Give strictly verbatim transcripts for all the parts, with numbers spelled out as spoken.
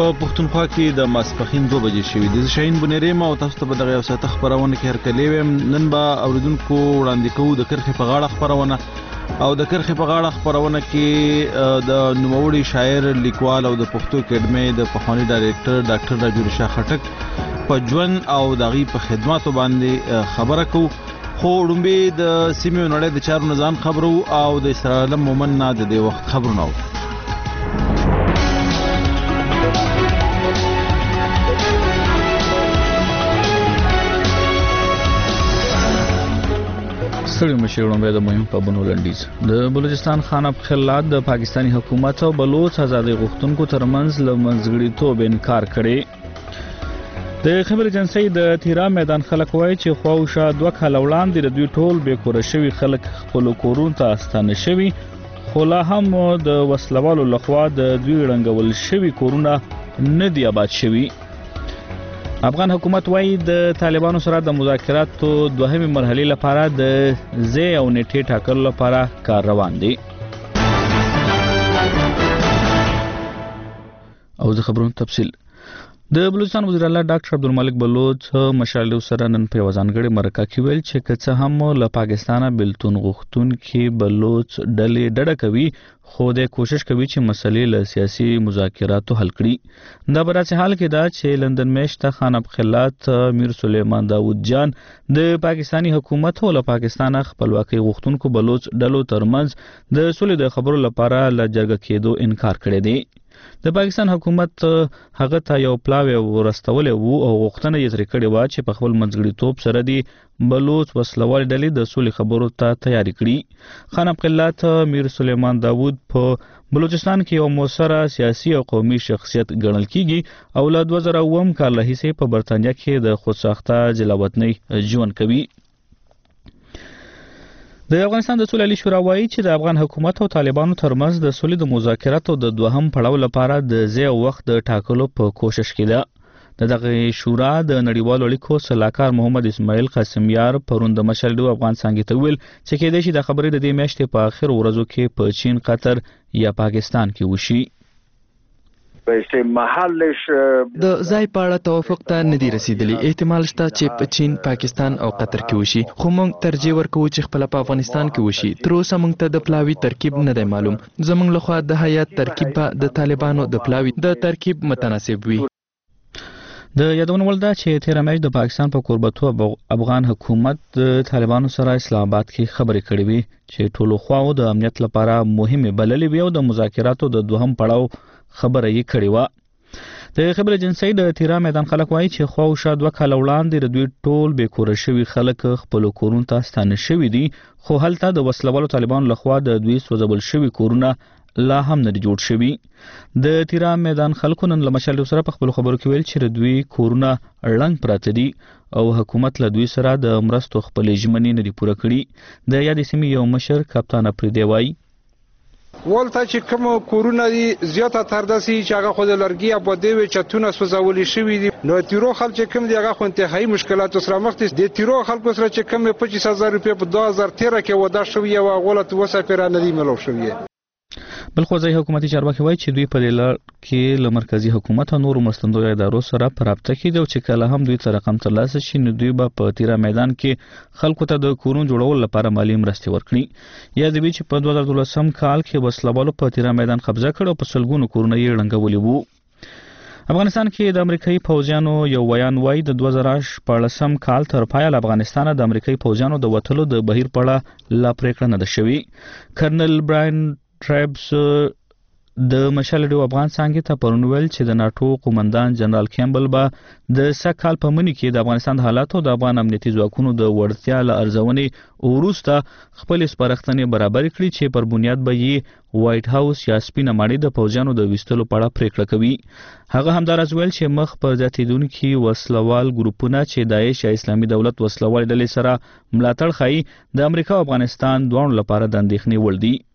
په پښتونخوا کې د ماسپښین دوه بجې شوې دي. شاهین بنيریم او تاسو ته به دغه یو ساعت خبرونه کې هرکلی ویم. نن به اوریدونکو وړاندې کوو د کرخې په غاړه خبرونه او د کرخې په غاړه خبرونه کې د نوموړي شاعر لیکوال او د پښتو اکیډمي د پخوانی ډایریکټر ډاکټر راجو رشا خټک په ژوند او دغه په خدماتو باندې خبره کوو. خو وړاندې د سیمې نړۍ د چارو نظام خبرو او د اسرائیل مومن نه د دې وخت خبرونه ستړي مشرونو به د مهم په بنو لنډیز د بلوچستان خاناب خلات د پاکستانی حکومت او بلوچ آزادي غوښتونکو ترمنځ له منځګړیتوب انکار کړي. د خبر ایجنسی د تیرا میدان خلک وایي چې خواوشا دوه کال وړاندې د دوی ټول به کور شوی خلک خپل کورون ته ستانه شوی، خو لا هم د وسلوالو لخوا د دوی رنګول شوی کورونه نه دی آباد شوی. افغان حکومت وایي د طالبانو سره د مذاکراتو دوهمه مرحله لپاره د زی او نیټه ټاکلو لپاره کار روان دي. او د خبرونو تفصیل د بلوچستان وزیر اعلی ډاکټر عبدالملک بلوچ مشالو سره نن په وزانګړي مرکه کې ویل چې کڅه هم له پاکستانه بلتون غوښتون کې بلوچ ډلې ډډه کوي، خو د کوشش کوي چې مسلې له سیاسي مذاکراتو حل کړي. دا برعکس حال کې دا چې لندن میشته خاناب خلات میر سلیمان داود جان د پاکستانی حکومت او له پاکستان خپلواکي غوښتونکو بلوچ ډلو ترمنځ د سولې د خبرو لپاره له جرګه کېدو انکار کړی دی. د پاکستان حکومت هغه ته یو پلاوی ورستول وو او غوښتنه یې ترې کړې و چې په خپل منځګړیتوب سره دی بلوچ وسلوال ډلې د سولې خبرو ته تیاری کړي. خاناب خلات میر سلیمان داود په بلوچستان کې یو موثره سیاسي او قومي شخصیت ګڼل کیږي او له دوه زره اووه کال راهیسې په برتانیا کې د خودساخته جلاوطنۍ ژوند کوي. د افغانستان د سولې شورا وایي چې د افغان حکومت او طالبانو ترمنځ د سولې د مذاکراتو د دوهم پړاو لپاره د ځای او وخت د ټاکلو په کوشش کې ده. د دغه شورا د نړیوالو اړیکو سلاکار محمد اسماعیل قاسمیار پرون د مشالډو افغان څنګه ته ویل چې کېدای شي د خبرې د دې میاشتې په اخر ورځو کې په چین، قطر یا پاکستان کې وشي. د ځای په اړه توافق ته نه دی رسیدلی. احتمال شته چې په چین، پاکستان او قطر کې وشي، خو موږ ترجیح ورکوو چې خپل په افغانستان کې وشي. تر اوسه موږ ته د پلاوی ترکیب نه دی معلوم. زموږ لخوا د هیات ترکیب به د طالبانو د پلاوی د ترکیب متناسب وي. د یادونه ولدا چې تیر میاشت د پاکستان په قربتو افغان حکومت د طالبانو سره اسلام آباد کې خبرې کړې وي چې ټولو خواو د امنیت لپاره مهمه بللې وي او د مذاکراتو د دوهم پړاو خبره یې کړې و. د خبر ایجنسی د تیرا میدان خلک وایي چې خواوشا دوه کال وړاندې د دوی ټول به کور شوی خلک خپل کورون ته ستانه شوی دي، خو هلته د وسلوالو طالبانو لخوا د دوی سوځول شوی کورونه لا هم نه جوړ شوی. د تیرا میدان خلکو نن لمشل سره په خپل خبرو کې ویل چې دوی کورونه رنګ پراته دي او حکومت له دوی سره د مرستو خپل ژمنې نه دی پوره کړی. د یاد سیمې یو مشر کپتان افریدی وایي ولته چې کوم کورونه دي زیاته تر داسي چې هغه خو د لرګي ابادي وي چتونه سوځولې شوی دي. نو تیرو خلک کوم دی هغه خو انتهایی مشکلات سره مخ دي. د تیرو خلکو سره چې کوم پچیس هزار روپیا په دوه هزار تیرا کې ودا شوی او غلط وسافر نه دی ملو شوی. بل خو ځای حکومتي چارواکي وایي چې دوی په لړ کې له مرکزی حکومت او نورو مرستندوی ادارو سره په رابطه کې دي او چې کله هم دوی ته رقم ترلاسه شي نو دوی به په تیرا میدان کې خلکو ته د کورونو جوړولو لپاره مالی مرستې ورکړي. یا د چې په دوه زره دولسم کال کې وسلوالو په تیرا میدان قبضه کړ او په سلګونو کورونه یې ړنګولي وو. افغانستان کې د امریکایي پوځیانو یو ویان وایي د دوه زره شپاړسم کال تر پایه افغانستان د امریکایي پوځیانو د وټلو د بهیر په اړه لا پریکړه نه ده شوې. کرنل براین ټریبس د مشالډو افغان څنګه ته پرون ویل چې د ناتو قومندان جنرال کیمبل به د سکهال په منی کې د افغانستان حالات او د افغان امنیتي ځواکونو د وړتیا له ارزونې وروسته خپل سپارښتنې برابر کړي چې پر بنیاد به یې وایټ هاوس یا سپینه ماڼۍ د پوځیانو د ویستلو په اړه پریکړه کوي. هغه همدارس ویل چې مخ پر زیاتېدونکي وسلوال ګروپونه چې داعش یا اسلامي دولت وسلوال ډلې سره ملاتړ کوي د امریکا او افغانستان دواړو لپاره د اندېښنې وړ دي.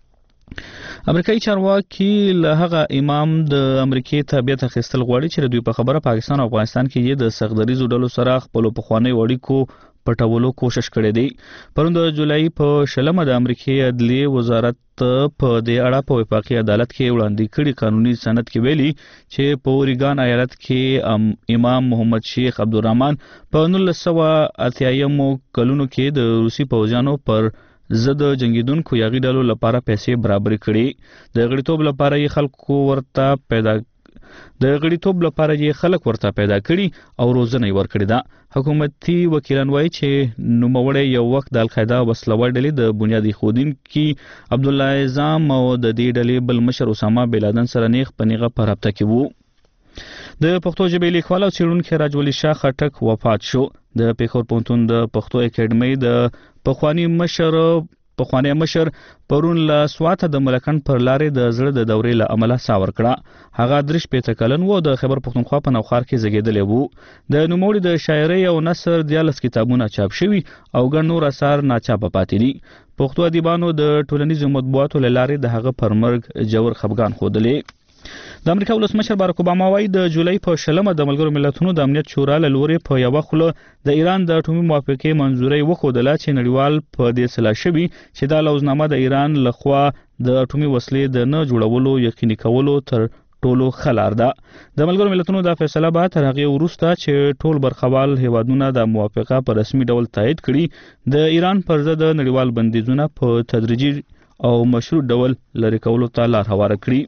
امریکایي چارواکي له هغه امام د امریکای تابعیت اخیستل غواړي چې دوی په خبره پاکستان او افغانستان کې د سختدریزو ډلو سره خپل پخوانی اړیکو پټولو کوشش کړی دی. پرون د جولای په شلمه د امریکای عدلیې وزارت په دې اړه په وفاقي عدالت کې وړاندې کړي قانوني سند کې ویلي چې په اوریګان ایالت کې امام محمد شیخ عبدالرحمن په نولس سوه اتیایمو کلونو کې د روسي پوځیانو پر ضد جنگیدونکو یاغي ډلو لپاره پیسې برابر کړي. د غړیتوب لپاره یې خلکو ورته پیدا د غړیتوب لپاره یې خلک ورته پیدا کړي او روزنه یې ورکړې ده. حکومتي وکیلان وایي چې نوموړی یو وخت د القاعده وسلوال ډلې د بنیادي ښودونکي عبدالله اعظم او د دې ډلې بل مشر اسامه بن لادن سره نیغ په نیغه په رابطه کې وو. د پښتو ژبې لیکوال او څېړونکی راجولي شاه خټک وفات شو. د پېښور پوهنتون د پښتو اکیډمۍ د پخوانی مشر پخوانی مشر پرون له سواته د ملکن پر لارې د زړه د دورې له امله ساه ورکړه. هغه درې شپېته کلن و، د خیبر پښتونخوا په نوخار کې زیږېدلی و. د نوموړي د شاعرۍ او نثر دیارلس کتابونه چاپ شوي او ګڼ نور اثار ناچاپه پاتې دي. پښتو ادیبانو د ټولنیزو مطبوعاتو له لارې د هغه پر مرګ ژور خفګان ښودلی. د امریکا ولسمشر باراک اوباما وایي د جولای په شلمه د ملګرو ملتونو د امنیت شورا له لورې په یوه خوله د ایران د اټومي موافقې منظوري وښودله چې نړیوال په دې سلا شوي چې دا لوزنامه د ایران لخوا د اټومي وسلې د نه جوړولو یقیني کولو تر ټولو ښه لار ده. د ملګرو ملتونو دا فیصله به تر هغې وروسته چې ټول برخوال هیوادونه د موافقه په رسمي ډول تایید کړي د ایران پر ضد نړیوال بندیزونه په تدریجي او مشروط ډول لرې کولو ته لار هواره کړي.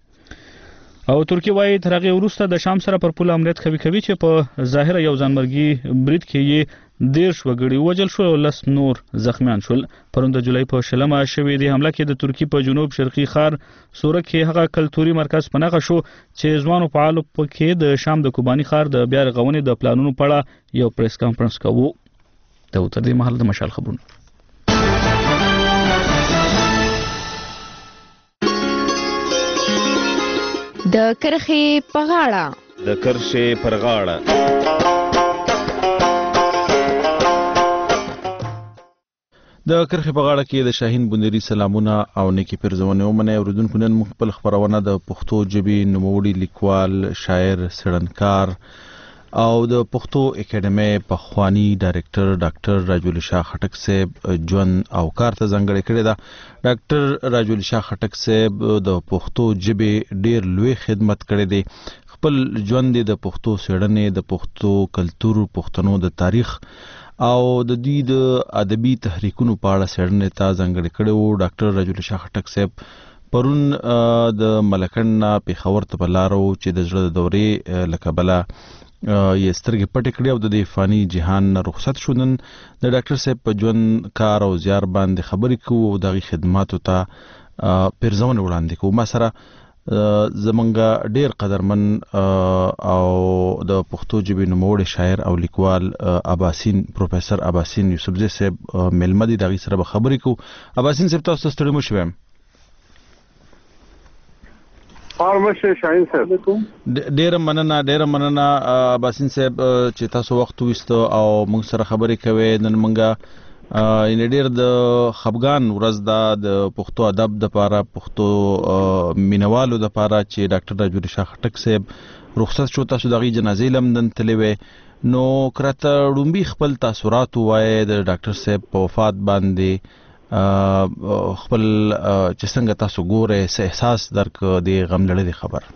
او ترکیه وایي تر هغې وروسته د شام سره پر پوله امنیت قوي کوي چې په ظاهره یو ځانمرګي برید کې یې دېرش وګړي ووژل شول او لس نور زخمیان شول. پرون د جولای په شلمه شوې دې حمله کې د ترکیې په جنوب شرقي ښار سوره کې هغه کلتوري مرکز په نښه شو چې ځوانو فعالو پکې د شام د کوباني ښار د بیا رغونې د پلانونو په اړه یو پریس کانفرنس کوو. د تر دې مهال د مشال خبرونه. د کرښې په غاړه د کرښې پر غاړه د کرښې په غاړه کې د شاهین بندري سلامونه او نیکی پرزونه ومنه اوریدونکو. نن خپل خبرونه د پښتو ژبې نوموړي لیکوال، شاعر، څېړنکار او د پښتو اکیډمۍ پخوانی ډایرکټر ډاکټر راجولي شاه خټک صاحب ژوند او کار ته ځانګړې کړې ده. ډاکټر راجولي شاه خټک صاحب د پښتو ژبې ډېر لوی خدمت کړی دی. خپل ژوند د پښتو څېړنې، د پښتو کلتور، پښتنو د تاریخ او د دوی د ادبي تحریکونو په اړه څېړنې ته ځانګړې کړی و. ډاکټر راجولي شاه خټک صاحب پرون د ملکن نه پېښور ته په لاره و چې د زړه د دورې له کبله یې سترګې پټې کړې او د دې فاني جهان نه رخصت شو. نن د ډاکټر صاحب په ژوند، کار او زیار باندې خبرې کوو او د هغې خدماتو ته پیرزونه وړاندې کوو. ما سره زمونږ ډېر قدرمن او د پښتو ژبې نوموړی شاعر او لیکوال اباسین پروفیسر اباسین یوسفزي صاحب میلمه دي. د هغې سره به خبرې کوو. اباسین صاحب تاسو ته ستړي مه شوم. ډیره مننه ډیره مننه اباسین صاحب چې تاسو وخت وایستو او موږ سره خبرې کوي. نن موږ ان ډیر د خفګان ورځ ده د پښتو ادب دپاره، پښتو مینوالو دپاره چې ډاکټر راجولي شاه خټک صاحب رخصت شو. تاسو د هغې جنازې له هم نن تللی وې، نو که راته ړومبي خپل تاثرات ووایئ د ډاکټر صاحب په وفات باندې، خپل چې څنګه تاسو ګورئ، څه احساس درک د غم لړلې خبر.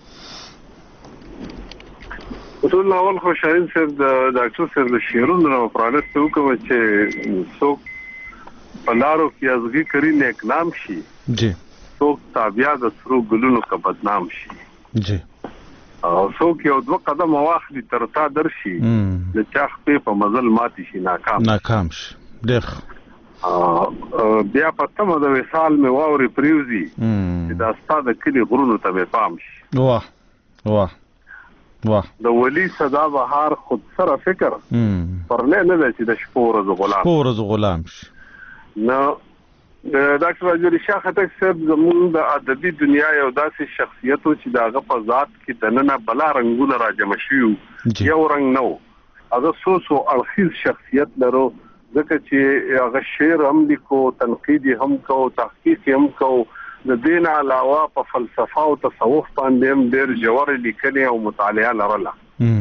اصول اول خو شاهین صاحب د ډاکټر صاحب له شعرونو نه پرانست وکړم چې څوک په لارو کې ازغي کری نیک نام شي، جی څوک تابعه د سرو ګلونو کا بدنام شي، جی او څوک یو دوه قدم واخلي تر تا درشي د چا خپې په مزل ماتي شي ناکام ناکام شي. ډېر بیا پتمه د وصال مې واورې پریوزي چې دا ستا د کلي غرونو ته مې پام شي. واه واه واه د ولي صدا بهار خود سره فکر پرلې نه دی چې د شپو ورځ غلام شپو ورځ غلام شي. نو د ډاکټر راجولي شاه خټک صاحب زموږ د ادبي دنیا یو داسې شخصیت و چې د هغه په ذات کې دننه بلا رنګونه راجمع شوي، یو رنګ نه و. هغه څو څو اړخیز شخصیت لرو، ځکه چې هغه شعر هم لیکو، تنقید هم کو، تحقیق هم کو. د دین علاوه په فلسفه او تصوف باندې هم ډېر ژورې لیکنې او مطالعه لرله.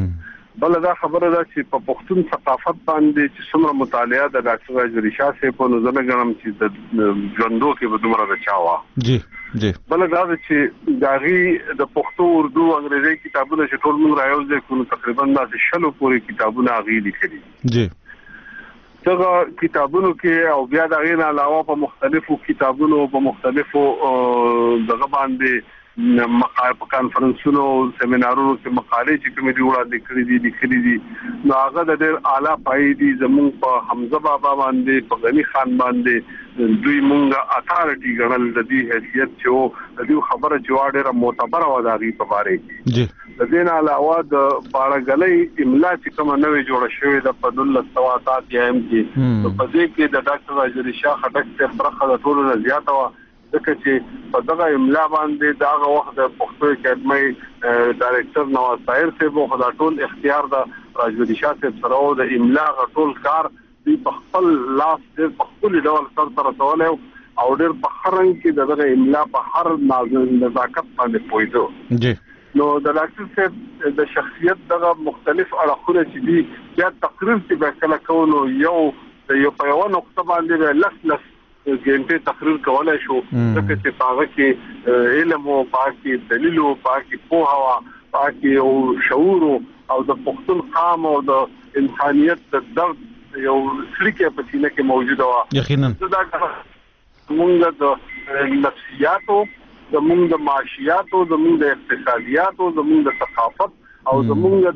بل دا خبره ده چې په پښتون ثقافت باندې چې څومره مطالعه د ډاکټر راجوری شاه صاحب په نظر غنم چې د ژوندو کې به دومره رچاوه جی جی بل دا چې داغي د پښتو اردو انګریزي کتابونه چې ټول موږ رايوځي کوم تقریبا د شلو پورې کتابونه غوړي لیکلي جی څنګه کتابونو کې او بیا دا غیر علاوه په مختلفو کتابونو په مختلفو دغه باندې مقاله په کانفرنسونو سیمینارونو کې مقالې چې کومې دی وړاندې کړې دي لیکلې دي نو هغه د ډېر اعلی پای دي زموږ په حمزه بابا باندې په غنی خان باندې دوی مونږه اتارټي ګڼل د دې حیثیت چې د دې خبره چې ډېره معتبره و داږي په باره کې جی د دې نه علاوه د باړګلې املا چې کوم نوې جوړه شوې د په دولت سواتات یم کې په دې کې د ډاکټر راجوری شاه خټک څخه برخه د ټولو نه زیاته و ځکه چې په دغه املا باندې داغه وخت د پښتو اکیډمي ډایریکټر نواز طاهر صاحب خو دا ټول اختیار د راجوری شاه صاحب سره او د املا غټول کار دی په خپل لاس د خپل ډول سره سره سوال او ډېر په خرن کې دغه املا په هر نزاکت باندې پویدو جی نو د ډاکټر صاحب د شخصیت دغه مختلف اړخونه چې دي یا تقریر چې به کله کوو یو د یو په یو نقطه باندې لس لس ګنټه تقریر کولای شو ځکه چې هغه کې علم او پاکي دلیل او پاکي په هوا پاکي او شعور او د پښتون قام او د انسانيت د درد یو سړي په سینه کې موجوده و یقینا دا موږ د نفسیاتو د موږ د معاشياتو د موږ د اقتصادیاتو د موږ د ثقافت او د موږ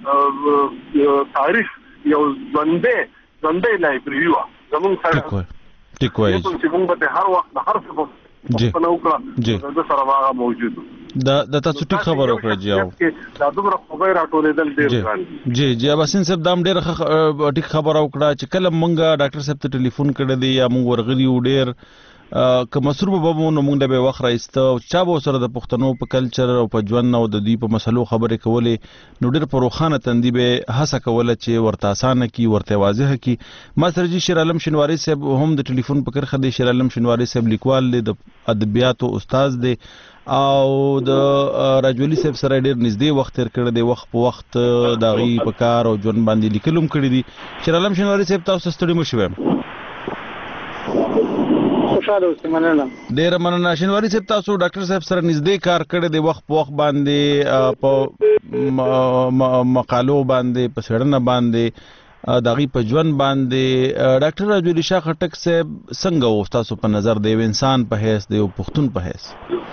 د تاریخ یو ژوندې ژوندې لایبرری و زموږ سره ټیک وایي چې موږ به هر وخت هر څه جی په نوکړه د سره واغه موجود دا د تاسو ټیک خبر وکړه جی او دا دومره خبر راټولېدل ډېر ګران جی جی اباسین صاحب دام ډېر ټیک خبر وکړه چې کله مونږه ډاکټر صاحب ته ټلیفون کړی دی یا مونږ ورغلی و ډېر که مسرور به مو مونږ د به وخت راځته چا به سره د پښتنو په کلچر او په ژوند او د دې په مسلو خبرې کولې نو ډېر پروخانه تندې به هڅه کوله چې ورته اسانه کی ورته واضح کی ما سره جی شیر عالم شنواری صاحب هم د ټلیفون په کرخه دی شیر عالم شنواری صاحب لیکوال د ادبیاتو استاد دی او د راجولی صاحب سره ډېر نږدې وخت تیر کړی دی وخت په وخت د غي په کار او ژوند باندې لیکلم کړی دی شیر عالم شنواری صاحب تاسو ستړي مو شوم خوشاله اوسئ مننه ډېر مننه شنواری صاحب تاسو ډاکټر صاحب سره نږدې کار کړی دی وخت په وخت باندې په مقالو باندې په سړنه باندې دغه په ژوند باندې ډاکټر راجوری شاه خټک صاحب څنګه و تاسو په نظر دی انسان په حیث دی او پښتون په حیث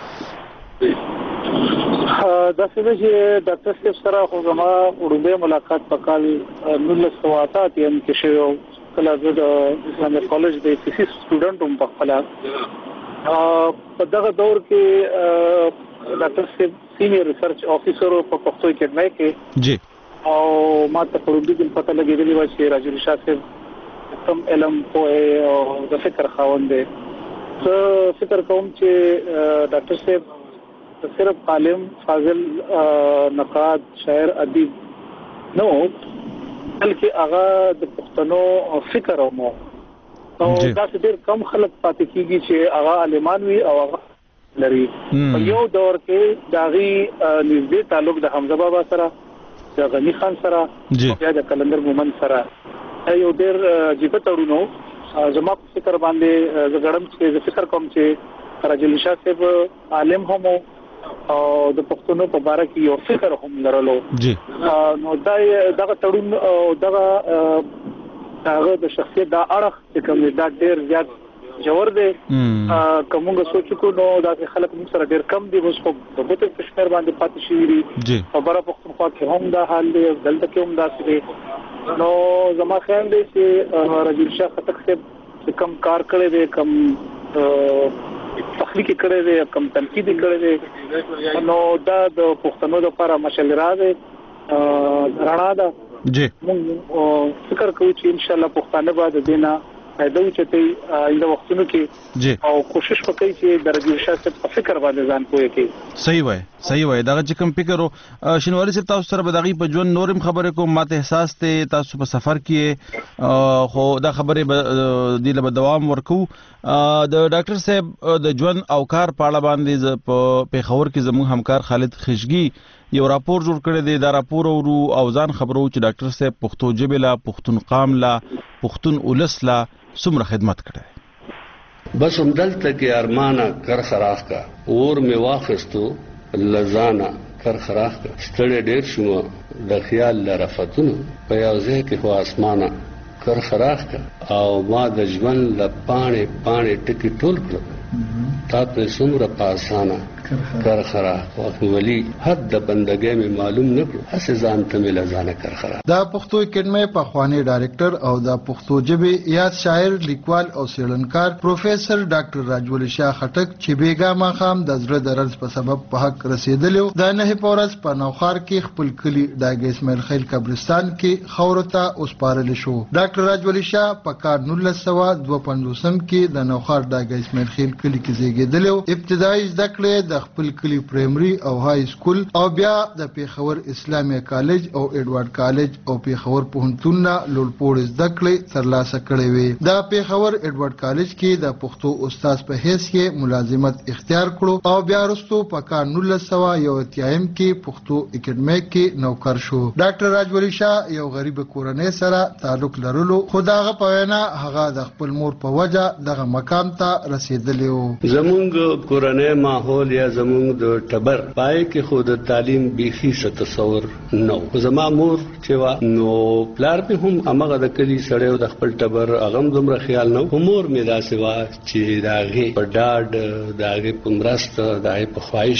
دا څه چې ډاکټر صاحب سره خو زما وړاندې ملاقات په کال نولس سوه اته اتیا کې شوی کله د اسلامي کالج د فزیکس سټوډنټ هم په خپل په دغه دور کې ډاکټر صاحب سینیئر ریسرچ افیسر په پښتو اکیډمي کې جی او ما ته په دې کې پته لګېدلی و چې راجوری شاه صاحب کوم علم په او د فکر خاوند دی زه فکر کوم چې ډاکټر صاحب صرف عالم فاضل نقاد شاعر ادیب نو بلکې هغه د پښتنو فکر او مو او دا ډېر کم خلک پاتې کیږي چې هغه عالمان وي او هغه لري په یو دور کې داغي نږدې تعلق د حمزه بابا سره د غنی خان سره یا د کلندر مومن سره یو ډېر جيبه تړونو زما په فکر باندې زګړم چې فکر کوم چې راجولی شاه صاحب عالم هم او د پښتونو په اړه کې یو فکر هم لرلو جی نو دا دغه تړون او دغه هغه د شخصیت د اړخ چې کوم دا ډېر زیات جوړ دی کومه سوچ کو نو دا خلک موږ سره ډېر کم دي اوس په دغه کشمیر باندې پاتې شي دي او بره پښتونخوا کې هم دا حال دی دلته کې هم دا څه دی نو زما خیال دی چې راجوری شاه خټک صاحب کم کار کړی دی کم تخلیق کړی دی کم تنقید کړی دی نو دا د پښتنو لپاره مشعل را دی رڼا ده جی موږ فکر کوو چې ان شاء الله پښتانه به د دینه فائدہ وچتي آینده وختونو کې جی او کوشش وکړي چې د راجوری شاه صاحب په فکر باندې ځان پوهه کړي صحیح وای صحیح وای دا چې کوم فکر او شنواری صاحب تاسو سره بدغي په ژوند نورم خبره کوم ماته احساس ته تاسو په سفر کې خو دا خبره د له دوام ورکو د ډاکټر صاحب د ژوند او کار په اړه باندې په پیښور کې زموږ همکار خالد خشګي یو راپور جوړ کړی دی. دا راپور ورو او ځان خبرو چې ډاکټر صاحب پښتو ژبې لا پښتون قام لا پښتون اولس لا څومره خدمت کړی. بس هم دلته کې ارمانه کر خراخ کا اور می واخستو لزانا کر خراخ کا ستړی ډېر شوم د خیال لرفتونو په یو ځای کې خو اسمانه کر خراخ کا او ما د ژوند له پاڼې پاڼې ټکي ټول کړ تا په څومره پاسانه کر خراخ ولی حد د بندګۍ می معلوم نکړو هسې ځان ته مې لزانه کر خراخ. دا پښتو اکیډمۍ په خوانی ډایریکټر او د پښتو ژبې یاد شاعر لیکوال او څېړنکار پروفیسور ډاکټر راجولی شاه خټک چې بیګا ماښام د زړه درز په سبب په حق رسیدلی د نهه په ورځ په نوخار کې خپل کلي ډاګ اسماعیل خیل قبرستان کې خاورو ته وسپارل شو. ډاکټر راجولی شاه په کال نولس سوه دوه پنځوسم کې د نوخار ډاګ اسماعیل خیل کلي کې زیږېدلی. ابتدایي زده کړې د خپل کلی پرایمري او های سکول او بیا د پیښور اسلامي کالج او ایډوارډ کالج او پیښور پوهنتون نه لوړپوړې زده کړې ترلاسه کړې وې. د پیښور ایډوارډ کالج کې د پښتو استاد په حیث کې ملازمت اختیار کړو او بیا وروسته په کال نولس سوه یو اتیایم کې پښتو اکیډمۍ کې نوکر شو. ډاکټر راجولی شاه یو غریب کورنۍ سره تعلق لرلو خو دغه په وینا هغه د خپل مور په وجه دغه مقام ته رسیدلی و. زمونږ کورنۍ ماحول یا زمونږ د ټبر پای کې خو د تعلیم بیخي څه تصور نو. زما مور چې وا نو پلار به هم هغه د کلی سړی او د خپل ټبر هغه دومره خیال نه. مور مې داسې وا چې داغه په ډاډ داغه په مرسته داغه په خواهش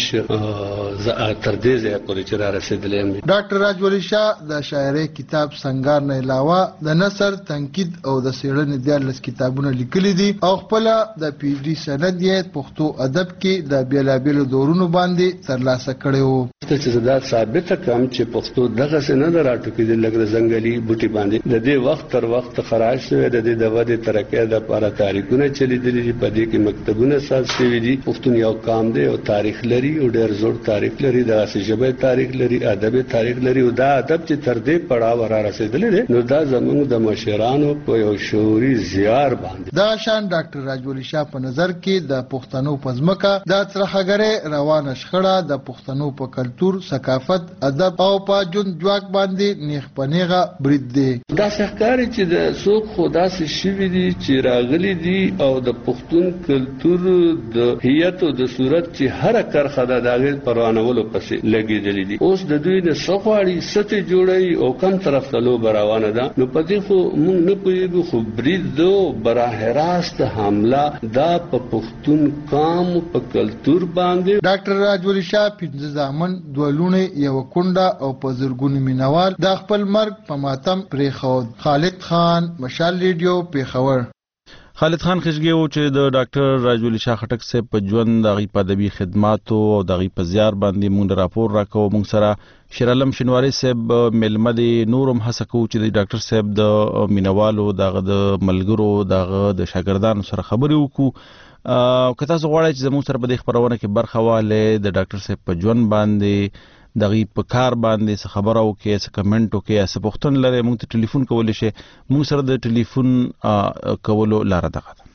تر دې ځای پورې چې را رسیدلم. ډاکټر راجولی شاه د شاعرۍ کتاب سنگار نه علاوه د نثر تنقید او د څېړنې دیارلس کتابونه لیکلي دي او خپل د پی ایچ ډي سند یې پښتو ادب کې د بیلابیلو دورونو باندې ترلاسه کړی و. چې زدا ثابت کم چې پښتو دغه څه نه راټوکېدل لکه د ځنګلي بوټي باندې د دې وخت تر وخت خراج شوی د دې د ودې ترقۍ لپاره تاریخونه چلیدلي دي. په دې کې مکتبونه ساز شوي دي. پښتون یو قام دی او تاریخ لري او ډېر زوړ تاریخ لري. داسې ژبه تاریخ لري ادبي تاریخ لري او دا ادب چې تر دې پړاو را رسېدلی دی نو دا زموږ د مشرانو په یو شعوري زیار باندې دا شان ډاکټر راجولی شاه په نظر کې د پښتنو په ځمکه د ترخګرې روانه شخړه د پښتنو په کلتور ثقافت ادب او په جون جواک باندې نیغ پنیغه برید دی. دا ښکاري چې د څوک خدا سي شوی دي چې راغلي دي او د پښتون کلتور د هیئت او د صورت چې هر کرخه د داغه پروانولو پسې لګیدلې دي. اوس د دوی نه سخواړي ستې جوړي او کم طرف ته لو روانه ده نو په دې خو موږ نه پوهیږو خو برید دو براه راست حمله دا په پښتون قام په کلتور باندې. ډاکټر راجولی شاه پنځه ځامن دوه لوڼې یو کونډه او په زرګونو مینوال د خپل مرګ په ماتم پرېښود. خالد خان مشال ریډیو پیښور. خالد خان خشګي و چې د ډاکټر راجولی شاه خټک صاحب په ژوند دغه په ادبي خدماتو او دغه په زیار باندې مونږ راپور راکوو. مونږ سره شیر عالم شینواری صاحب ملمه دی نورم هڅه کوو چې د ډاکټر صاحب د مینوالو دغه د ملګرو دغه د شاګردانو سره خبرې وکړو. که تاسو غواړئ چې زموږ سره په دې خپرونه کې برخه واخلئ د ډاکټر صاحب په ژوند باندې دغه په کار باندې څه خبره وکړئ څه کمنټ وکړئ څه پوښتنه لرئ موږ ته ټلیفون کولی شئ. موږ سره د ټلیفون کولو لاره دغه ده.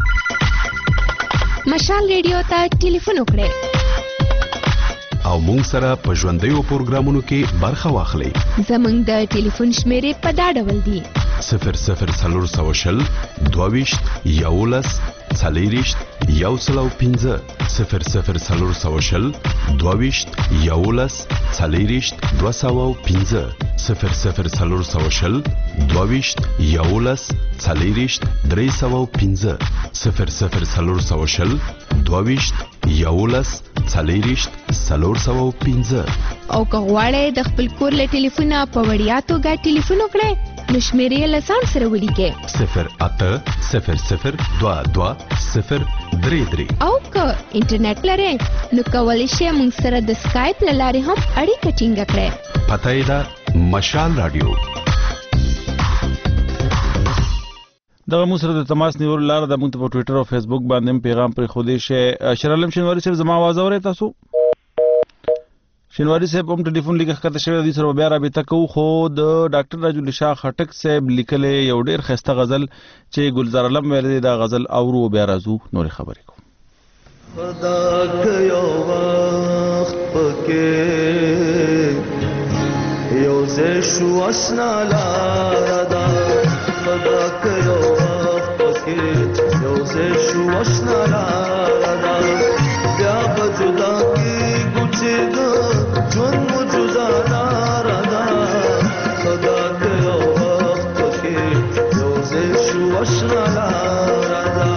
مشال ریډیو ته ټلیفون وکړئ او موږ سره په ژوندیو پروګرامونو کې برخه واخلئ. زموږ د ټلیفون شمیرې په دا ډول دي: صفر صفر څلور سوه شل دوه ویشت یولس څلېرویشت یو سل او پنځه صفر صفر څلور سوه شل دوه ویشت یولس څلېرویشت دوه سوه او پنځه صفر صفر څلور سوه شل دوه ویشت یولس څلېرویشت درې سوه او پنځه صفر صفر څلور سوه شل دوه ویشت یولس څلېرویشت څلور سوه او پنځه. او که غواړئ د خپل کور له ټلیفونه په وړیا توګه ټلیفون وکړئ نو شمیرې له ځان سره ولیکئ: صفر اته صفر صفر دوه دوه صفر درې درې. او که انټرنیټ لرئ نو کولی شئ موږ سره د سکایپ له لارې هم اړیکه ټینګه کړئ. پته یې ده مشال راډیو. دغه موږ سره د تماس نیولو لاره د موږ په ټویټر او فیسبوک باندې پیغام پرې خو دې شي. شیر عالم شینواری صاحب زما आवाज اورئ تاسو؟ شینواری صاحب هم ټلیفون لیکه کته شوی د سره بیا رابطه کوو خو د ډاکټر راجولی شاه خټک صاحب لیکلې یو ډیر خسته غزل چې ګلزار علم ویل دی دا غزل اورو بیا راځو نور خبرې کوو. خدا که یو وخت پکې یو ځای شو اشنا لاره ده خدا که یو وخت پکې یو ځای شو اشنا لاره ده بیا به جدا کېږو چې د ژوند مو جدا لاره ده خدا که یو وخت پکې یو ځای شو اشنا لاره ده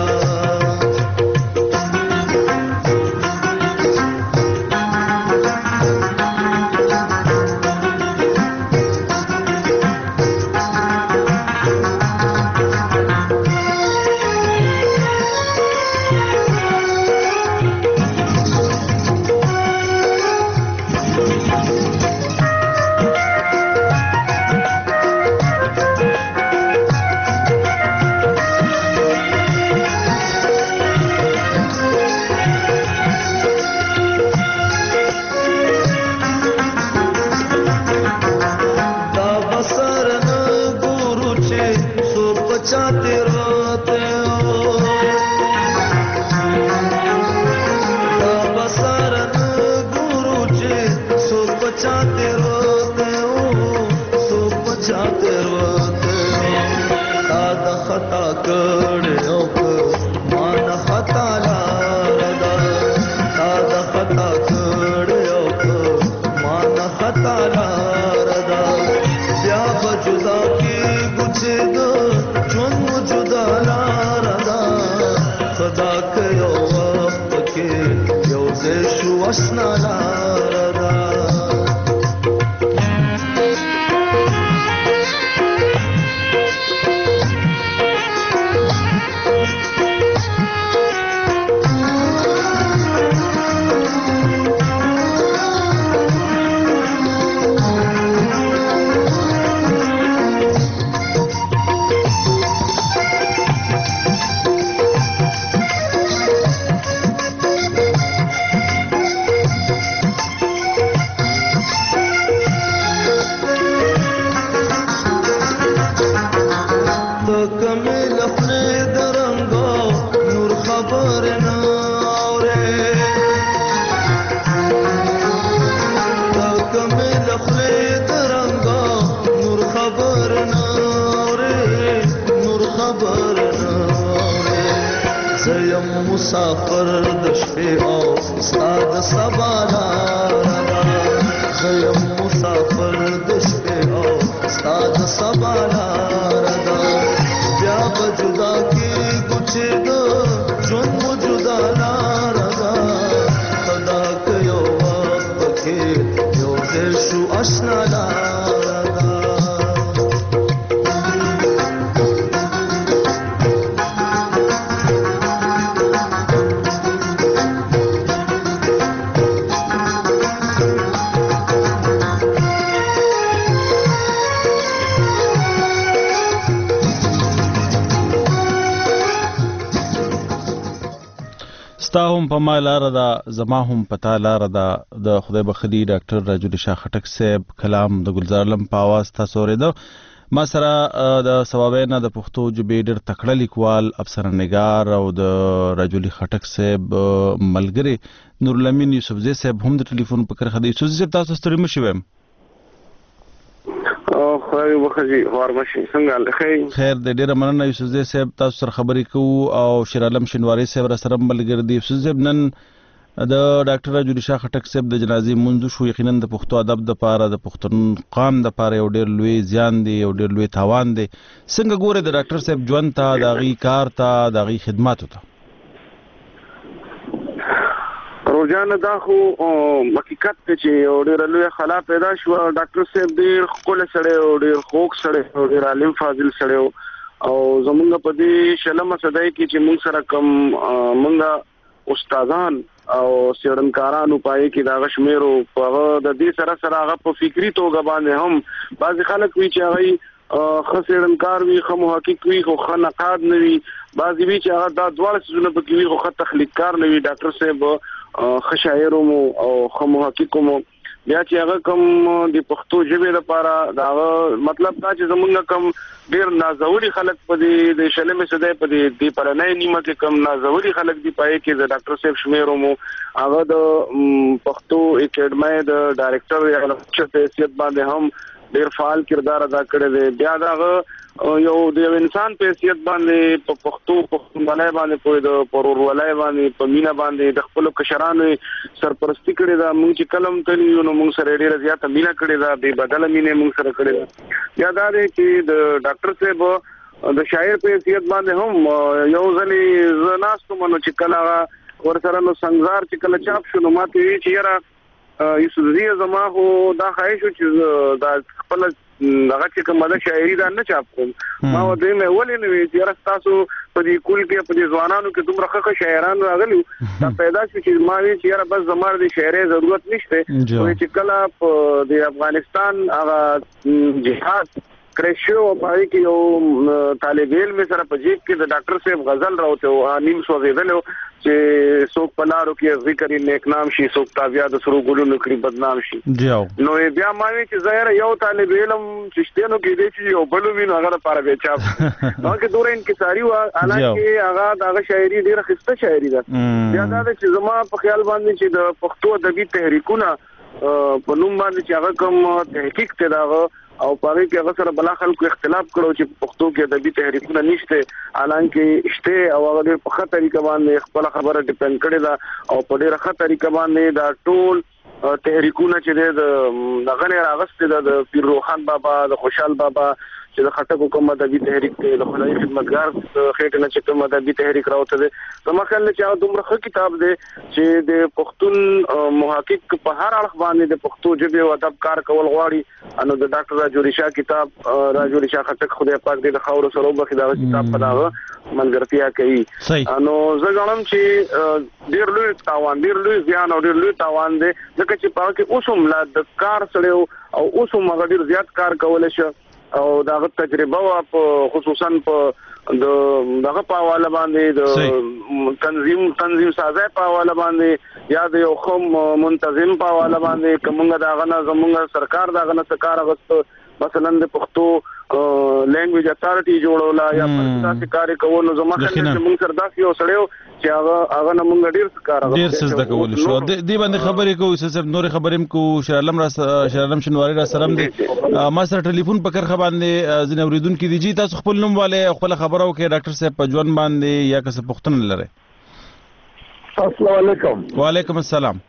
مسافر د شپې او استاد سبا لاره ده زه مسافر د شپې او استاد سبا لاره ده بیا به جدا کېږو چې د ژوند مو جدا لاره ده خدا که یو وخت پکې یو ځای شو اشنا لاره ده ستا هم په ما لاره ده زما هم په تا لاره ده د خدای بخلي ډاکټر راجل شاه خټک صاحب کلام د ګلزار لم په اواز تاسو اورېده ما سره د ثوابین د پښتو ژبې ډېر تکړه لیکوال افسرنګار او د راجل خټک صاحب ملګری نورالامین یوسفزی صاحب هم د ټلیفون په کرخه د یوسفزی صاحب تاسو ستړي مشئ ویم خدای وخی ورمشي څنګه لخی خیر د ډیره مننه یوسفزی صاحب تاسو سره خبرې کوو او شیر عالم شینواری صاحب را سره ملګری دی یوسفزی صاحب نن د ډاکټر راجل شاه خټک صاحب د جنازې منځ شو یقینا د پښتو ادب د پاره د پښتون قام د پاره یو ډیر لوی زیان دی یو ډیر لوی تاوان دی څنګه ګوره د ډاکټر صاحب ژوند ته د غي کار ته د غي خدماتو ته روزانه دا خو حقیقت ته چې ډېر لوی خلا پیدا شو ډاکټر صاحب ډېر خپل سره ډېر خوک سره ډېر عالم فاضل سره او زمونږ په دې شلمه صدای کې چې موږ سره کم موږ استادان او سیړنکارانو پای کې دا غشمیرو په د دې سره سره هغه په فکری توګه باندې هم بعض خلک وی چې هغه خسرنکار وی خو محقق وی خو خنقاد نوي بعضی وی چې هغه د دوه سيزونه په کې خو تخلیق کار نوي ډاکټر صاحب خشاعر او خو محقق مو بیا چې هغه کوم د پښتو ژبې لپاره دا مطلب دا چې زمونږ کوم ډیر نازوري خلک په دې د شلمې سده په دې د پرنۍ نیمه کې کوم نازوري خلک دی پای کې د ډاکټر صاحب شمیرو مو هغه د پښتو اکیډمي د ډایریکټر یا د حیثیت باندې هم ډیر فعال کردار ادا کړی دی. بیا دا یو د انسان په حیثیت باندې په پښتو پښتونولۍ باندې په د پرورولۍ باندې په مینا باندې د خپل کشرانو سرپرستی کړی دا موږ چې کلم تلی نو موږ سره ډیر زیاته مینا کړی دا به بدل مینه موږ سره کړی دا. یا دا دی چې د ډاکټر صاحب د شاعر په حیثیت باندې هم یو ځلې زناستو منو چې کله ورسره نو څنګه چې کله چاپ شو نو ماته وی چې یاره یوسفزی زما خو دا خواهش چې دا خپل هغه چې کومه د شاعري دا نه چاپ کوم ما ودې مې ولې نه وی چې تاسو په دې کول کې په دې ځوانانو کې دومره ښه شاعران راغلي دا پیدا شو چې ما وی چې یاره بس زموږ د شاعري ضرورت نشته چې کله په د افغانستان هغه جهاد کرشو پای کې یو طالب علم سره په جیب کې د ډاکټر صاحب غزل راوته او نیم سوځیدل چې څوک پلارو کې ذکر نیک نام شي څوک تابیا د سرو ګلونو کړي بدنام شي نو بیا ما وی چې ظاهر یو طالب علم چشتینو کې دی چې یو بلو وینو هغه لپاره به چاپ نو کې دوره انکساری و حالانکه هغه هغه شاعري ډیره خسته شاعري ده. بیا دا چې زما په خیال باندې چې د پښتو ادبي تحریکونه په نوم باندې چې هغه کوم تحقیق ته داغه او پاره کې هغه سره بلا خلکو اختلاف کړو چې پښتو کې ادبي تحریکونه نشته حالانکه شته او هغه په خطر طریقه باندې خپل خبره ډیپند کړي دا او په ډیره خطر طریقه باندې دا ټول تحریکونه چې د دغه راغسته د پیر روحان بابا د خوشحال بابا چې د خټکو کوم ادبي تحریک ته د خدای خدمتګار خېټه نه چې کوم ادبي تحریک راوته دي زما خیال چې هغه دومره ښه کتاب دی چې د پښتون محقق په هر اړخ باندې د پښتو ژبې او ادب کار کول غواړي انو د ډاکټر راجوری شاه کتاب راجوری شاه خټک خدای پاک دې د خاور سره وبخي دا کتاب په داغه ملګرتیا کوي انو زه غواړم چې ډیر لوی تاوان ډیر لوی ځان او ډیر لوی تاوان دی ځکه چې په کې اوسم لا د کار سره او اوسم هغه ډیر زیات کار کولای شي او داغه تجربه او خصوصا په دغه په حواله باندې د تنظیم تنظیم سازه په حواله باندې یا د یو خم منتظم په حواله باندې کومه داغه نه زموږ سرکار داغه نه سرکار غوښتو مثلا د پښتو لینګویج اتارټي جوړولا یا پرتاسي کار کوو نو زموږ خلک موږ سره داسې یو سړیو چې هغه هغه نه موږ ډیر کار غوښتو ډیر څه د کول شو دی باندې خبرې کوو چې نور خبرې کو شرالم را شرالم شنواری را سلام دی ما سره ټلیفون په کرخه باندې زنه اوریدونکو دی جی تاسو خپل نوم والے خپل خبرو کې ډاکټر صاحب په ژوند باندې یا کس پښتون لره السلام علیکم وعلیکم السلام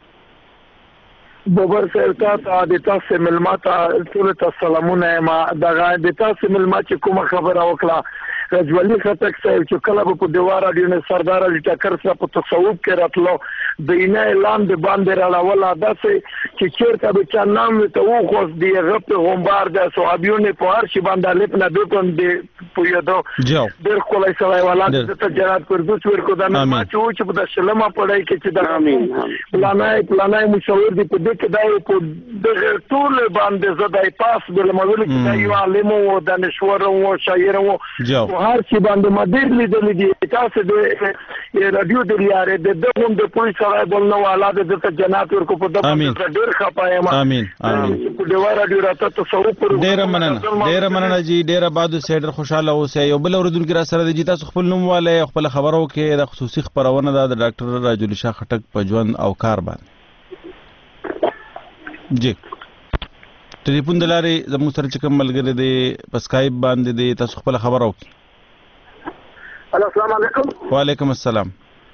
بوبر سرتا ته د تاسو ملماته ټول ته سلامونه ما دغه د تاسو ملما چې کومه خبره وکړه رجولي خطک صاحب چې کله په دیوار اډیو سردار علي ټکر سره په تصوف کې راتلو د اینا اعلان د باندې راول داسې چې چیرته به چا نام ته و خو دی غپ غومبار د صحابيونو په هر شي باندې لپنه د کوم دی پویدو ډېر کولای سوای ولادت ته جنات پردوس ورکو د ما چې چې په شلمه پړای کې چې د امين پلانای پلانای مشاور دی په دې کې دا په دغه ټول باندې زدای پاس بل مولوی چې دا یو عالم او دانشور او شاعر او هر شي باندې مدیر لیدل دي تاسو د رادیو د لیاره د دغه د پولیس سره بل نو الاده د جنات ورکو په دغه ډېر خپایم امين امين په دیوار رادیو راته تصور پر ډېر مننه ډېر مننه جی ډېر آباد سیډر خوشاله اوسه یو بل اوردونکو را سره د تاسو خپل نوم والے خپل خبرو کې د خصوصي خبرونه د ډاکټر راجولی شاه خټک په ژوند او کار باندې جی ټلیفون دلاري زموږ سره چې کوم ملګری دی په سکایپ باندې دی تاسو خپل خبرو کې السلام علیکم وعلیکم السلام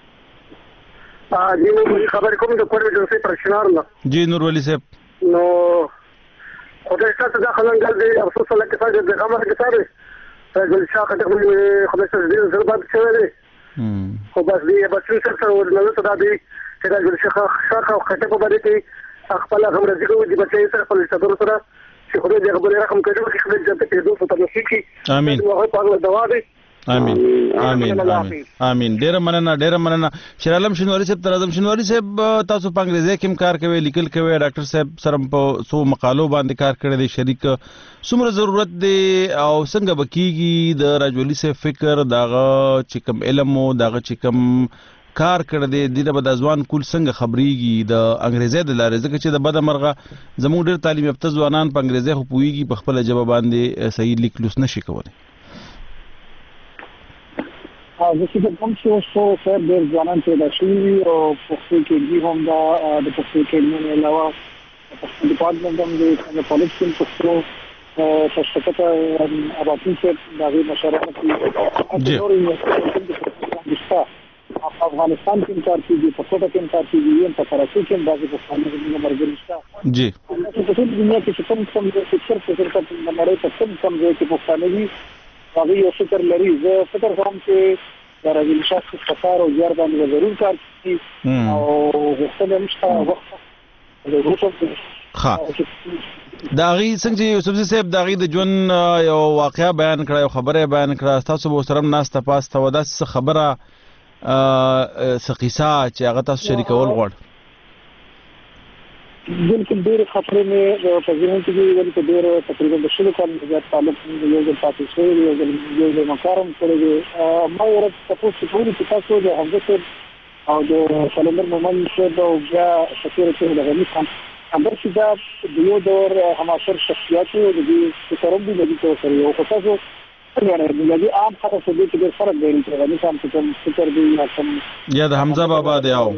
جی نو خبر کوم د کوړې د سي پرشنار نه جی نور ولی صاحب نو خدای تاسو دا خلنګل دی افسوس لکه څنګه د غمر کې سره د شاخه د خدای تاسو دې زړه باندې شوی دی خو بس دې بس څه څه ورنه صدا دی چې دا د شاخه شاخه خټه په باندې کې خپل غم راځي کوي د بچي سره خپل ستورو سره چې خدای دې خبره رقم کړو چې خدای دې ته دوه ته نصیب امين هغه په اړه دوا دی امين امين امين امين ډیر مننه ډیر مننه شرالم شنواری صاحب ترازم شنواری صاحب تاسو په انګریزي کې کار کوي لیکل کوي ډاکټر صاحب سره په سو مقالو باندې کار کړی دی شریک څومره ضرورت دی او څنګه بکیږي د راجولی صاحب فکر داغه چې کوم علم او داغه چې کوم کار کړی دی دینه به د ځوان کول څنګه خبريږي د انګریزي د لارې ځکه چې د بده مرغه زموږ ډېر تعلیم یافته ځوانان په انګریزي خو پوهیږي په خپل ژبه باندې صحیح لیک لوست نشي کولی. زه چې کوم څه څه سره ډېر ځوانان پیدا شوي او پښتو کې دي هم دا د پښتو کې نه علاوه پښتو ډپارټمنټ هم د کالج کې پښتو تشکیلات اباطی سے داغی مشارکت کی اور یونیورسٹی افغانستان کې کار کوي په کوټه کې کار کوي یم په کراچي کې بعضی پښتانه د مرګ نشته جی په ټول دنیا کې کوم کوم د فکر فکر په نړۍ په کوم کوم ځای کې پښتانه دي هغه یو فکر لري زه فکر کوم چې د راځي شخص په کار او زیار باندې ضرور کار کوي او غوښتل مشته وخت ها داغي څنګه یوسف صاحب داغي د جون یو واقعیا بیان کړه یو خبره بیان کړه تاسو به سره ناسته پاسته ودا څه خبره سقیسا چې هغه تاسو شریکول غواړ بالکل ډېر خبرې مې په ذهن کې دي ولې ډېر تقریبا د شلو کال زیات طالب یو ځل پاتې شوی یو ځل یو ځل مکارم کړی ما ورته تاسو ته وایي چې تاسو د حمزه او د کلندر مومن صاحب او بیا شکر ته د غنی خان امر چې دا د یو دور هماثر شخصیت او د سترم دي د تاسو یو تاسو څنګه د عام خلک سره د فرق دی چې غنی خان څخه فکر دی یا کوم یا د حمزه بابا دی او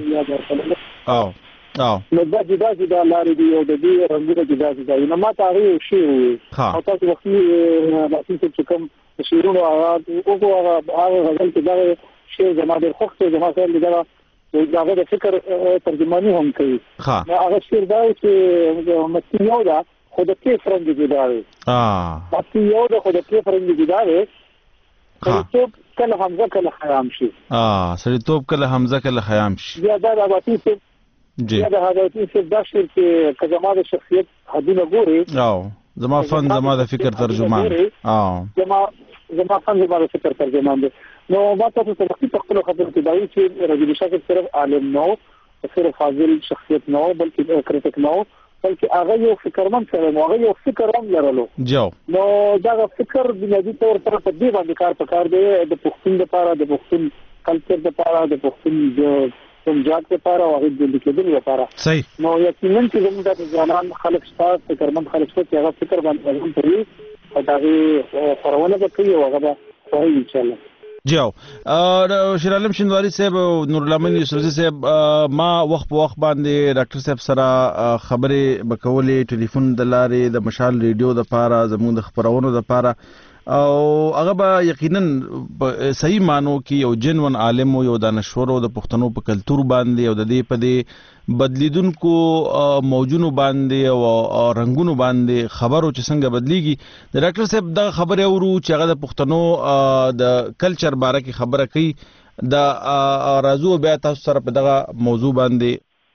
او او نو دا جدا جدا لارې دی او د دې رنګونه جدا جدا نه ما ته هغه شی او تاسو وخت لاسي چې کوم شیرونو هغه او هغه هغه غزل کې دا شی زما د خوښ زما سره دا دغه د فکر ترجمانی هم کوي هغه شعر دا چې متیو دا خود کې فرنګ جدا دی اه متیو دا خود کې فرنګ جدا دی ته کله حمزه کله خیام شي اه سړی توپ کله حمزه کله خیام شي یا دا د اباطی سے جی دا د اباطی سے دا شعر چې کزما د شخصیت حدونه ګوري او زما فن زما د فکر ترجمان اه زما زما فن زما د فکر ترجمان دی نو ما تاسو ته وختي په خپل خبرو کې دا وی چې رجل شاکر صرف عالم نو صرف فاضل شخصیت نو بلکې کریټیک نو بلکې هغه یو فکرمن سره نو هغه یو فکر هم لرلو جو نو دا فکر د نړۍ تور سره په دې باندې کار پکار دی د پښتون لپاره د پښتون کلچر لپاره د پښتون د سمجات لپاره او د لیکدل لپاره صحیح نو یقینا چې زموږ د ځوانان خلک شته فکرمن خلک شته چې هغه فکر باندې کوي او دا خبرونه کوي او هغه کوي ان شاء الله جاو شیر عالم شینواری صاحب نور الامن یوسفزی صاحب ما وخت په وخت باندې ډاکټر صاحب سره خبرې بکولې ټلیفون د لارې د مشال ریډیو د پاره زموږ د خبرونو د پاره او هغه به یقینا صحیح مانو کې یو جنون عالم او یو دانشور او د پښتنو په کلچر باندې او د دې په دې بدلیدونکو موجونو باندې او رنگونو باندې خبرو چې څنګه بدليږي د ډاکټر صاحب دا خبره اورو چې هغه د پښتنو د کلچر باره کې خبره کوي د راځو بیا تاسو سره په دغه موضوع باندې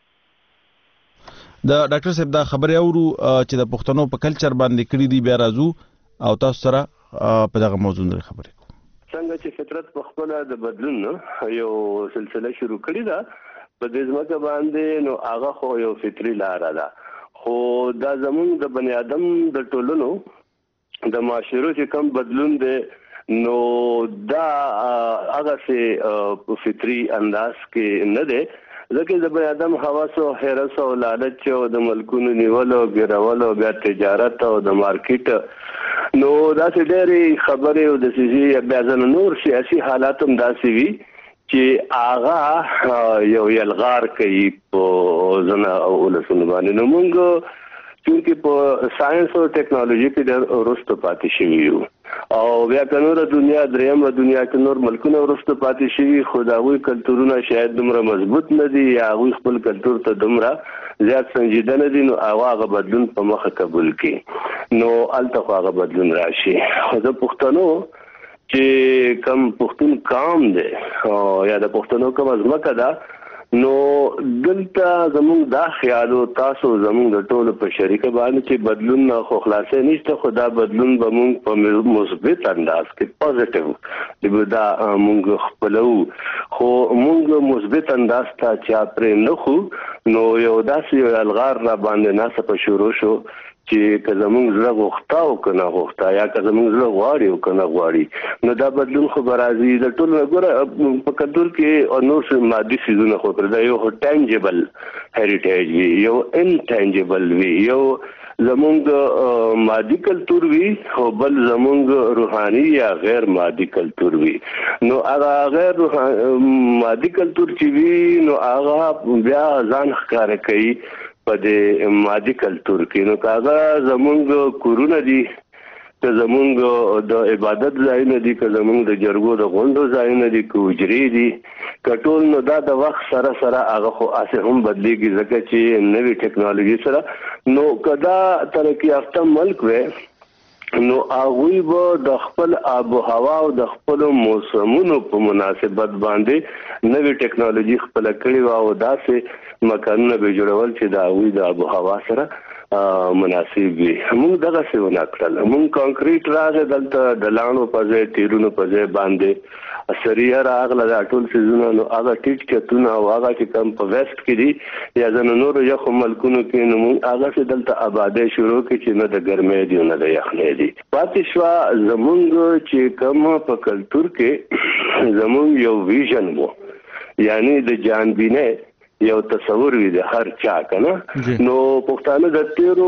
د ډاکټر صاحب دا خبره اورو چې د پښتنو په کلچر باندې کړی دی بیا راځو او تاسو سره په دغه موضوع لري خبرې کوم څنګه چې فطرت په خپل د بدلون یو سلسله شروع کړې ده په دې ځمکه باندې نو هغه خو یو فطري لار ده خو دا زموږ د بنی آدم د ټولنو د معاشرو چې کم بدلون دی نو دا هغه سي فطري انداز کې نه دی ځکه د بنی آدم حواس او هرس او لالچ او د ملکونو نیولو ګرولو بیا تجارت او د مارکیټ نو دا څه ډېری خبره او د سيزي بیا ځن نور سیاسي حالات هم داسي وي چې آغا یو یلغار کوي په ځنه او لسونه باندې نو موږ چې په ساينس او ټیکنالوژي کې د ورستو پاتې شوی یو او بیا کنور دنیا دریم دنیا کې نور ملکونه ورستو پاتې شوی خداوی کلتورونه شاید دومره مضبوط نه دي یا غوي خپل کلتور ته دومره زیات سنجیده نه دي نو هغه بدلون په مخه قبول کړي نو الته هغه بدلون راشي خو د پښتنو چې کم پښتون قام دی او یا د پښتنو کوم ځمکه ده نو دلته زموږ دا خیال او تاسو زموږ د ټولو په شریکه باندې چې بدلون خو خلاصې نشته خو دا بدلون به موږ په مثبت انداز کې پوزټیو دا موږ خپلو خو موږ مثبت انداز ته چا پرې نه خو نو یو داسې الغار را باندې ناسه په شروع شو چې که زمونږ زړه غوښتا او که نه غوښتا یا که زمونږ زړه غواړي او که نه غواړي نو دا بدلون خو به راځي. د ټول نه ګوره په کلتور کې نور څه مادي څیزونه خو پر دا یو ټانجیبل هریټیج وي، یو انټانجیبل وي، یو زمونږ مادي کلتور وي او بل زمونږ روحاني یا غیر مادي کلتور وي. نو هغه غیر مادي کلتور چې وي نو هغه بیا ځان ښکاره کوي په دې مادي کلتور کې. نو کاغه زمونږ کورونه دي، که زمونږ د عبادت ځایونه دي، که زمونږ د جرګو د غونډو ځایونه دي، که حجرې دي، که ټول نو دا د وخت سره سره هغه خو اسې هم بدلېږي ځکه چې نوې ټکنالوژي سره. نو که دا ترقي یافته ملک وی نو هغوی به د خپل آب و هوا او د خپلو موسمونو په مناسبت باندې نوې ټکنالوژي خپله کړې وه او داسې مکانونه به جوړول چې د هغوی د آب و هوا سره مناسب وي. موږ دغسې ونه کړل. موږ کانکریټ راغی دلته د لاڼو په ځای تیرونو په ځای باندې سریه راغله دا ټول څیزونه. نو هغه ټیټ چتونه او هغه چې کوم په ویسټ کې دي یا ځینو نورو یخو ملکونو کې نو موږ هغسې دلته آبادۍ شروع کړي چې نه د ګرمۍ دي نه د یخنۍ دي. پاتې شوه زمونږ چې کوم په کلتور کې زمونږ یو ویژن و، یعنی د جانبینۍ یو تصور وي د هر چا کنه. نو پښتانه د تیرو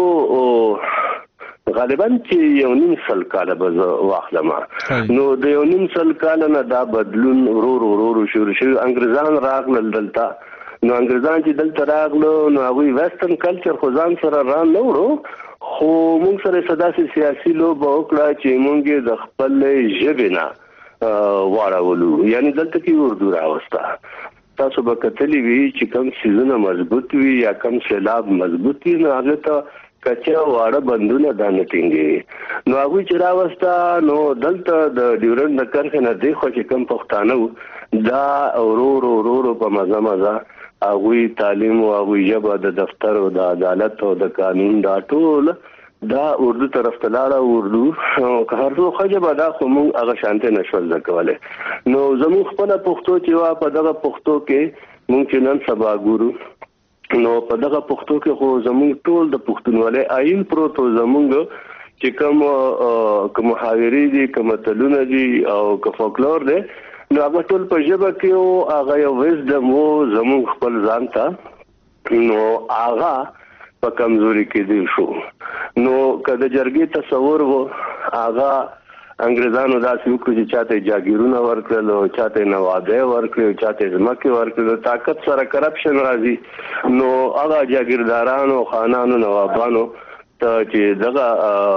غالبا چې یو نیم سل کاله به زه واخلم نو د یو نیم سل کاله نه دا بدلون ورو ورو ورو شروع شو. انګریزان راغلل دلته، نو انګریزان چې دلته راغلو نو هغوی ویسټرن کلچر خو ځان سره را نه وړو، خو موږ سره داسې سیاسي لوبه وکړه چې موږ د خپلې ژبې نه واړولو، یعنی دلته کې اردو راوسته. تاسو به کتلی وي چې کوم څیزونه مضبوط وي یا کوم سیلاب مضبوط وي نو هغه ته کچا واړه بندونه دا نه ټینګي. نو هغوی چې راوسته نو دلته د ډیورنډ د کرښې نه دی خو چې کوم پښتانه دا ورو ورو ورو ورو په مزه مزه هغوی تعلیم او هغوی ژبه د دفتر او د عدالت او د قانون دا ټول دا اردو طرف ته لاړه. اردو که هر څو ښه ژبه ده خو موږ هغه شانتې نه شول زده کولی. نو زموږ خپله پښتو چې وه په دغه پښتو کې موږ چې نن سبا ګورو نو په دغه پښتو کې خو زموږ ټول د پښتونولۍ آیین پروت و. زموږ چې کوم که محاورې دي، که متلونه دي او که فولکلور دی نو هغه ټول په ژبه کې و. هغه یو ویزډم و زموږ خپل ځان ته، نو هغه په کمزوري کې دی شو. نو که د جرګې تصور و هغه انګریزانو داسې وکړو چې چاته جاګیرونه ورکړل او چاته نوادۍ ورکړي او چاته ځمکې ورکړي. طاقت سره کرپشن راځي نو هغه جاګیردارانو خانانو نوابانو ته چې دغه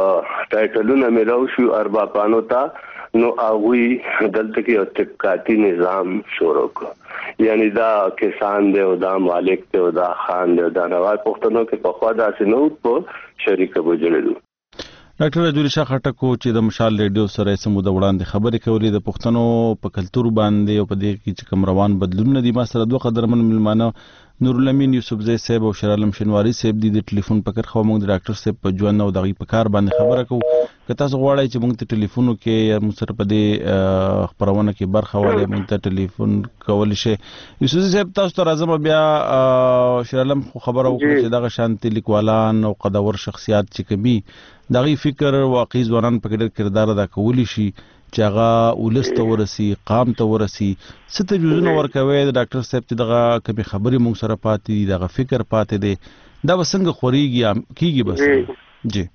ټایټلونه میلاو شو اربابانو ته نو هغوی دلته کې یو طبقاتي نظام شروع کړ. یعنی دا کسان دی او دا مالک دی او دا خان دی او دا نواب. پښتنو کې پخوا داسې نه و په شریکه به جوړېدو. ډاکټر راجولی شاه خټک چې د مشال ریډیو سره یې څه موده وړاندې خبرې کولې د پښتنو په کلتور باندې او په دې کې چې کوم روان بدلونونه دي. ما سره دوه قدرمن مېلمانه نورالامین یوسفزی صاحب او شیرعالم شینواري صاحب دي د ټلیفون په کرښه. موږ د ډاکټر صاحب په ژوند او دغې په کار باندې خبره کوو. که تاسو غواړئ چې موږ ته ټلیفونو کې یا موږ سره په دې خپرونه کې برخه واخلئ موږ ته ټلیفون کولی شئ. یوسفزی صاحب تاسو ته راځم. بیا شیرعالم خو خبره وکړه چې دغه شانتي لیکوالان او قدور شخصیات چې کوي د هغې فکر واقعي ځوانان پکې ډېر کردار ادا کولی شي چې هغه ولس ته ورسي، قام ته ورسي. څه تجویزونه ورکوئ د ډاکټر صاحب چې دغه کومې خبرې موږ سره پاتې دي، دغه فکر پاتې دی، دا به څنګه خورېږي کېږي؟ بس جی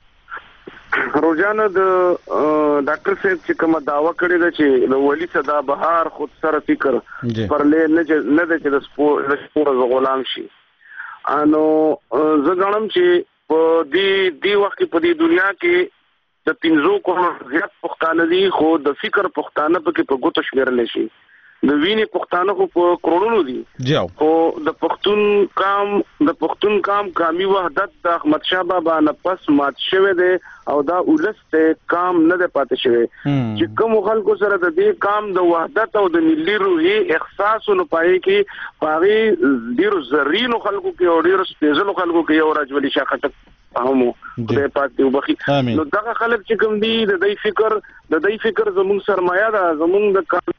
روزانه د ډاکټر صاحب چې کومه دعوه کړې ده چې د ولي صدا بهار خود سره فکر پرلې نه ده چې د سپور غلام شي. انو زه غواړم چې په دې دې وخت په دې دنیا کې د پنځو کومه زیات پښتانه دي خو د فکر پښتانه پکې په ګوتو شمیرل شي. د وینې پښتانه خو په کروڑونو دي. خو د پښتون قام د پښتون قام قامي وحدت د احمد شاه بابا نه پس مات شوی دی او دا ولس ته قام نه دی پاتې شوی چې کوم خلکو سره د دې قام د وحدت او د ملي روحي احساسونو پای کې پاري ډیرو زرینو خلکو کې او ډیرو سپیشل خلکو کې یو راجولی شاه خټک همو د پاتې وبخي. نو دغه خلک چې کوم دي د دې فکر د دې فکر زموږ سرمایه ده، زموږ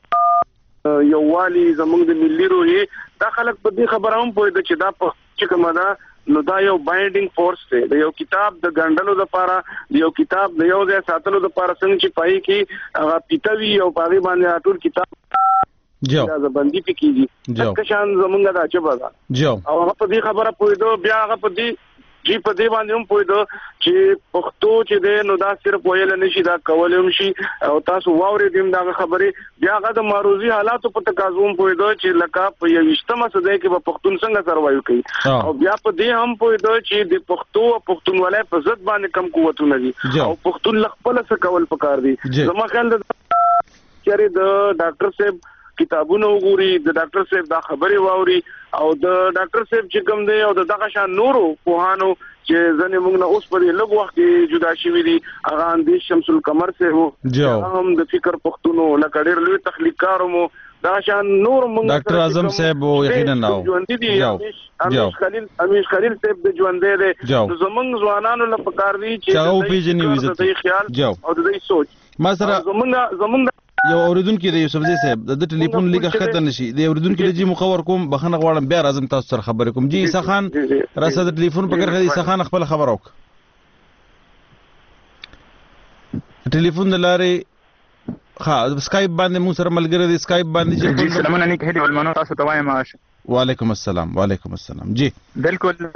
د یو والی، زموږ د ملي روحي. دا خلک په دې خبره هم پوهېده چې دا په چې کومه ده نو دا یو بایندینګ فورس دی د یو کتاب د ګڼلو لپاره د یو کتاب د یو ځای ساتلو لپاره څنګه چې پای کې هغه پیټوي او پاغي باندې ټول کتاب جو دا باندې پکېږي تک شان زمونږ دا چبا دا جو او هغه په دې خبره پوهیدو بیا هغه په دې جی په دې باندې هم پوهیدو چې پښتو چې دی نو دا صرف ویل نشي دا کول هم شي او تاسو واورې دیم دا خبره بیا هغه د ماروزي حالاتو په تقاضو هم پوهیدو چې لکه په یوشتمه صدۍ کې په پښتون څنګه سروایو کوي او بیا په دې هم پوهیدو چې د پښتو او پښتونولۍ په ضد باندې کم قوتونه دي او پښتون خپل څه کول پکار دي زما خیال د چېرې د ډاکټر صاحب کتابونه وګوري د ډاکټر صاحب دا خبره واوري او د ډاکټر صاحب چې کوم دی او د دغه شان نورو پوهانو چې ځنې موږ نه اوس په لږ وخت کې جدا شوي دي هغه اندیش شمس القمر صاحب هم د فکر پښتونو لکه ډېر لوی تخلیقکار مو دا شان نور موږ ډاکټر اعظم صاحب یقینا نو امیر خلیل امیر خلیل صاحب د ژوندې دي زمونږ ځوانانو لپاره پکار دي چې او پیژنې وزت خیال او د دې سوچ ما سره زمونږ زمونږ یو اوریدونکو د یوسف زی صاحب د ټلیفون لیکه خطر نشي د اوریدونکو د جی مخور کوم بخنه غواړم بیا راځم تاسو سره خبرې کوم جی عیسی خان راسه د ټلیفون په کرخه عیسی خان خپل خبر وک ټلیفون د لارې ها سکایپ باندې مو سره ملګری دی سکایپ باندې جی سلامونه نیک هلی ولمنو تاسو ته وایم وعلیکم السلام وعلیکم السلام جی بالکل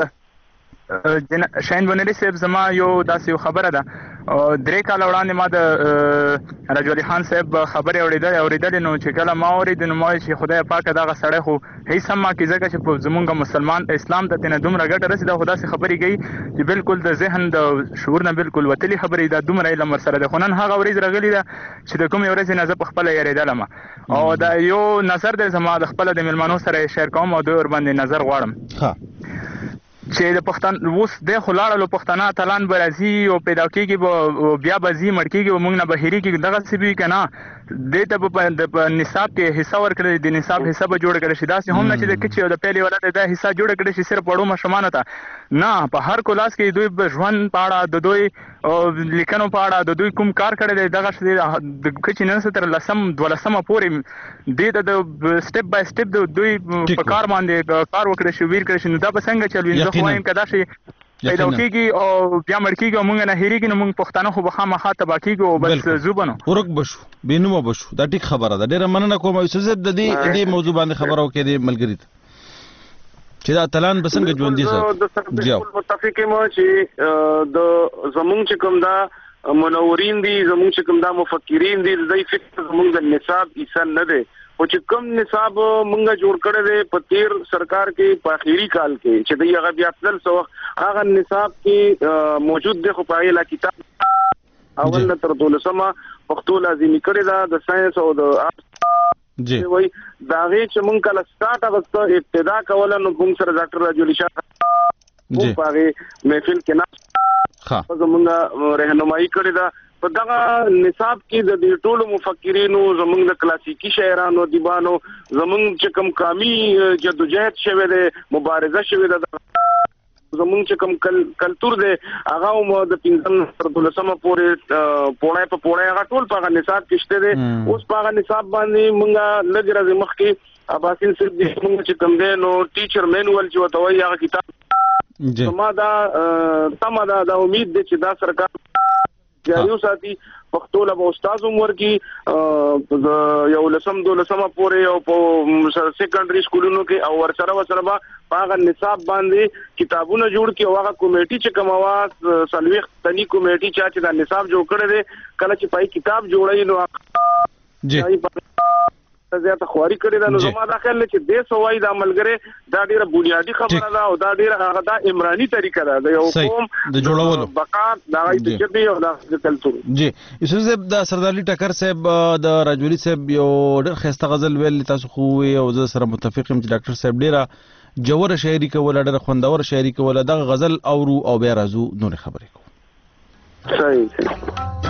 شاهین بنری صاحب زما یو داسې خبره ده درې کال وړاندې ما د راجو علي خان صاحب خبرې اورېدلې اورېدلې نو چې کله ما اورېد نو ما چې خدای پاک دغه سړی خو هیڅ هم ما کې ځکه چې په زمونږ مسلمان اسلام ته تنه دومره ګټه رسېده خو داسې خبرې کوي چې بالکل د ذهن د شعور نه بالکل وتلي خبرې دا دومره علم ورسره ده خو نن هغه ورځ راغلې ده چې د کومې ورځې نه زه په خپله یېرېدلم او دا یو نظر دی زما د خپله د مېلمنو سره یې شیر کوم او دوی ورباندې نظر غواړم چې د پښتون اوس د خلاړلو پښتانه تلان برازي او پیدا کیږي بیا بزي مړ کیږي موږ نه بهيري کې دغه سی بي کنه د ته په نصاب کې حصہ ورکړي د نصاب حصہ به جوړ کړي شي دا هم نه چې د کچې او د پیلي ولادت د حصہ جوړ کړي شي صرف وړو مشمانه ته نه په هر کلاس کې دوی ژوند پاړه د دوی لیکنو پاړه د دوی کوم کار کړي دغه د کچې نه ستر لسم دولسمه پورې د د سټپ بای سټپ د دوی په کار باندې کار وکړي شي ویر کړي شي نو دا به څنګه چلوي زه وایم کدا شي پیدا کیږي او بیا مړ کیږي او موږ نه هېریږي نو موږ پښتانه خو به خامخا تبا کیږو او بس زوبنو ورک بشو بینو بشو دا ټیک خبره ده ډیره مننه کوم یوسف زید د دې دې موضوع باندې خبرو کې دې ملګری چې دا تلان بسنګ ژوند دي سر جاو متفق یم چې د زمونږ چې کوم دا منورین دي زمونږ چې کوم دا مفکرین دي د فکر زمونږ د نصاب ایسان نه دي او چې کوم نصاب مونږه جوړ کړی دی په تیر سرکار کې په اخیری کال کې چې دی هغه بیا خپل سو هغه نصاب کې موجود دی خو په اله کتاب اول نه تر دولسمه پښتو لازمي کړی دا د ساينس او د جی وای دا غي چې مونږ کله سٹارټ اوسه ابتدا کوله نو موږ سره ډاکټر راجو علي شاه جی په هغه محفل کې نه ها زمونږه رهنمایي کړی دا په دغه نصاب کې د دې ټولو مفکرینو زمونږ د کلاسیکی شاعرانو دیوانو زمونږ چې کوم قومي جدوجہد شوه د مبارزه شوه د زمونږ چې کوم کلچر دی هغه مو د پنځم تر دولسمه پورې پوره په پوره هغه ټول په نصاب کې شته دي اوس په نصاب باندې مونږه لږ راځي مخ کې اباسین صرف د مونږ چې کوم دی نو ټیچر مینوال چې وته وایي هغه کتاب ما دا تم دا د امید دي چې دا سرکار جاریو ساتي پښتو له استاد عمر کې یو لسم دو لسمه پورې او په سیکنډري سکولونو کې او ورسره ورسره هغه نصاب باندې کتابونه جوړ کې او هغه کمیټي چې کوم واس سلويخ تني کمیټي چې دا نصاب جوړ کړی دی کله چې پای کتاب جوړای نو جی زیاته خواري کړی دا نو زما دا خیال چې د سوای د عملګری دا ډیره بنیادی خبره ده او دا ډیره هغه د عمراني طریقه ده د یو قوم د جوړولو بقا دا د چبي او د کلچر جی یوسف صاحب د سردارلی ټکر صاحب د راجولي صاحب یو ډېر خسته غزل ویل تاسو خو او زه سره متفق یم چې ډاکټر صاحب ډیره جوړه شاعري کوله ډیره خوندور شاعري کوله د غزل اورو او بیا راځو نور خبرې کوو صحیح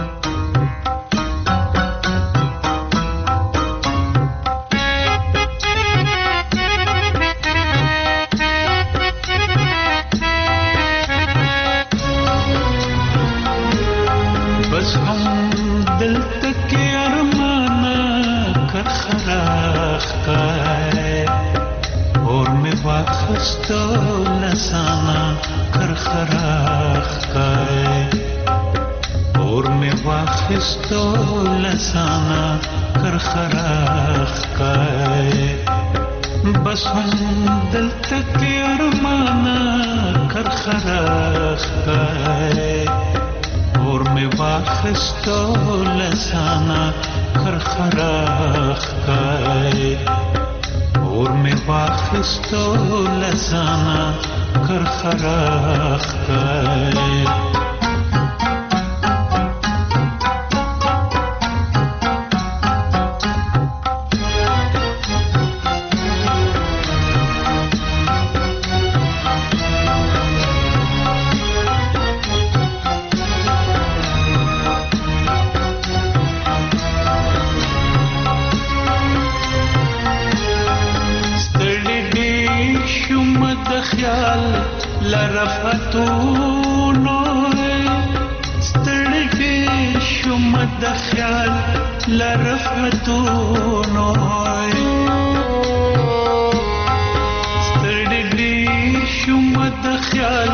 واخستو لسانا کرخراخ کای اور می واخستو لسانا کرخراخ کای بس هم دل تک ارمانا کرخراخ کای اور می واخستو لسانا کرخراخ کای اور می واخستو لسانا کرخراخ کای لرفتونو ستړي شوم د خیال لرفتونو ستړي شوم د خیال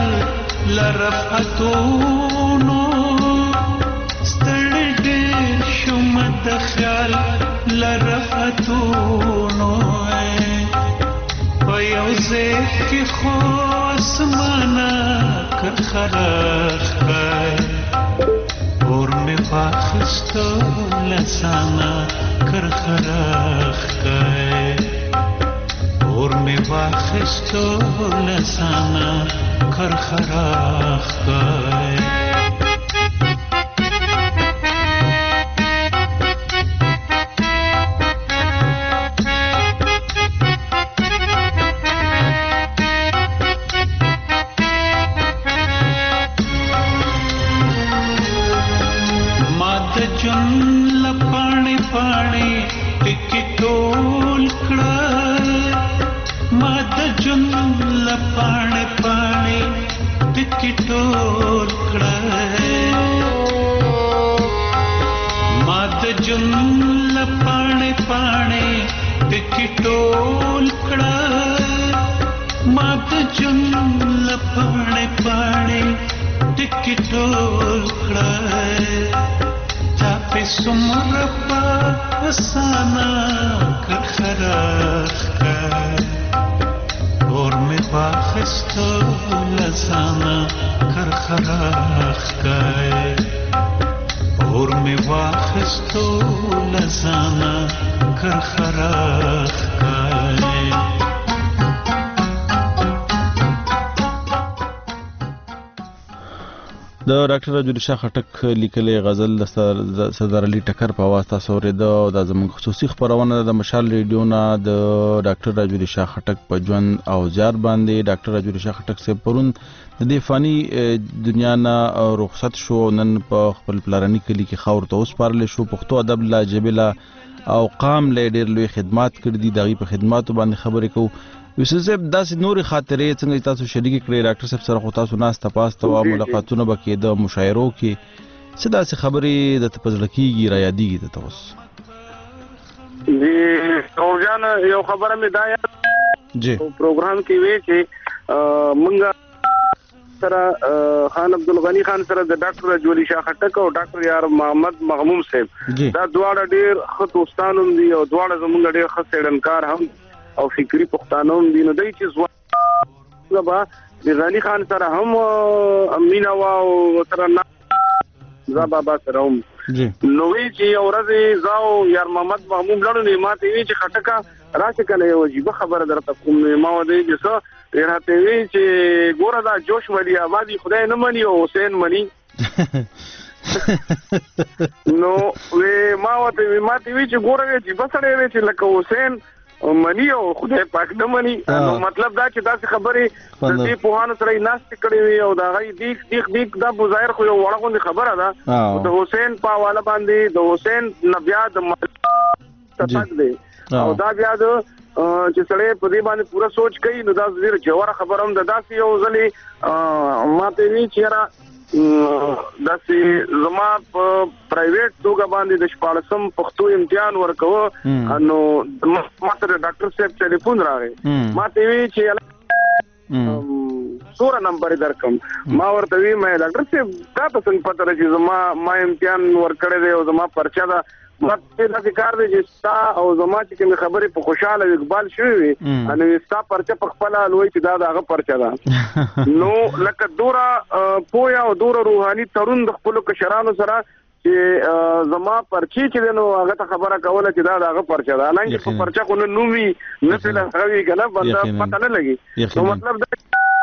لرفتونو ستړي شوم د خیال لرفتونو پيوزه کې خو اسمانا کرخراخ کای اور می واخستو لسانا کرخراخ کای اور می واخستو لسانا کرخراخ کای د ډاکټر راجولی شاه خټک لیکلې غزل د سردار علي ټکر په आवाज تاسو اورېده او د زموږ خصوصي خبرونه د مشال ریډیو نه د ډاکټر راجولی شاه خټک په ژوند او زیار باندې ډاکټر راجولی شاه خټک صاحب پرون د دې فاني دنیا نه رخصت شو نن په خپل پلارني کلی کې خاور ته وسپارل شو پښتو ادب لا جبله او قام له ډېر لوی خدمات کړې دي دغه په خدماتو باندې خبرې کوو یوسف صاحب داسې نورې خاطرې څنګه تاسو شریک کړې ډاکټر صاحب سره خو تاسو ناس تپاس ته ملاقاتونه به کېده مشاعرو کې څه داسې خبرې د تپزړه کېږي را یادېږي د تاسو جی اورجان یو خبره مې دا یاد جی پروګرام کې وی چې مونږ سره خان عبدالغنی خان سره د ډاکټر راجولی شاه خټک او ډاکټر یار محمد مغموم صاحب دا دواړه ډېر ښه دوستان هم دي او دواړه زمونږ ډېر ښه څېړنکار هم او فکری پښتانه هم دي نو دای چې زما د غنی خان سره هم امینا او سره زا بابا سره هم نو وی چې اورځي زاو یار محمد مغموم لړو نه ماته وی چې خټکا راشه کنه یو عجیب خبره درته کوم نه ما ودی چې څه راته وی چې ګوره دا جوش ولی آبادی خدای نه مني او حسین مني نو وی ما وته ماته وی چې ګوره چې بسړې وی چې لکه حسین منی او خدای پاک نه مني نو مطلب دا چې تاسو خبرې د دې په هانو سره ناست کړې وي او دا غي دیک دیک دیک دا بظاهر خو یو وړاندې خبره ده د حسین په حواله باندې د حسین نبیا د تطق دی او دا بیا د چې سړی په دې باندې پوره سوچ کوي نو دا ډېر جوړه خبره هم ده داسې یو ځلې ماته وی چیرې داسې زما په پرایویټ توګه باندې د شپاړسم پښتو امتحان ورکوه نو ما سره ډاکټر صاحب ټلیفون راغی ماته وی چې سوره نمبر درکم ما ورته وی مې ډاکټر صاحب دا څنګه پته راځي زما ما امتحان ورکړی دی او زما پرچا دا ما ته دا کار دی چې ستا او زما چې کوم خبرې په خوشاله اقبال شوی وي ان ستا پرچا په خپل لوي چې دا دغه پرچا ده نو لکه دورا پویا او دورا روحاني ترون د خپل کشرانو سره چې زما پرچی چې نو هغه ته خبره کوله چې دا دغه پرچا ده حالانکه په پرچا خو نه نومي نه څه لغوي کنه بنده پته نه لګي نو مطلب دا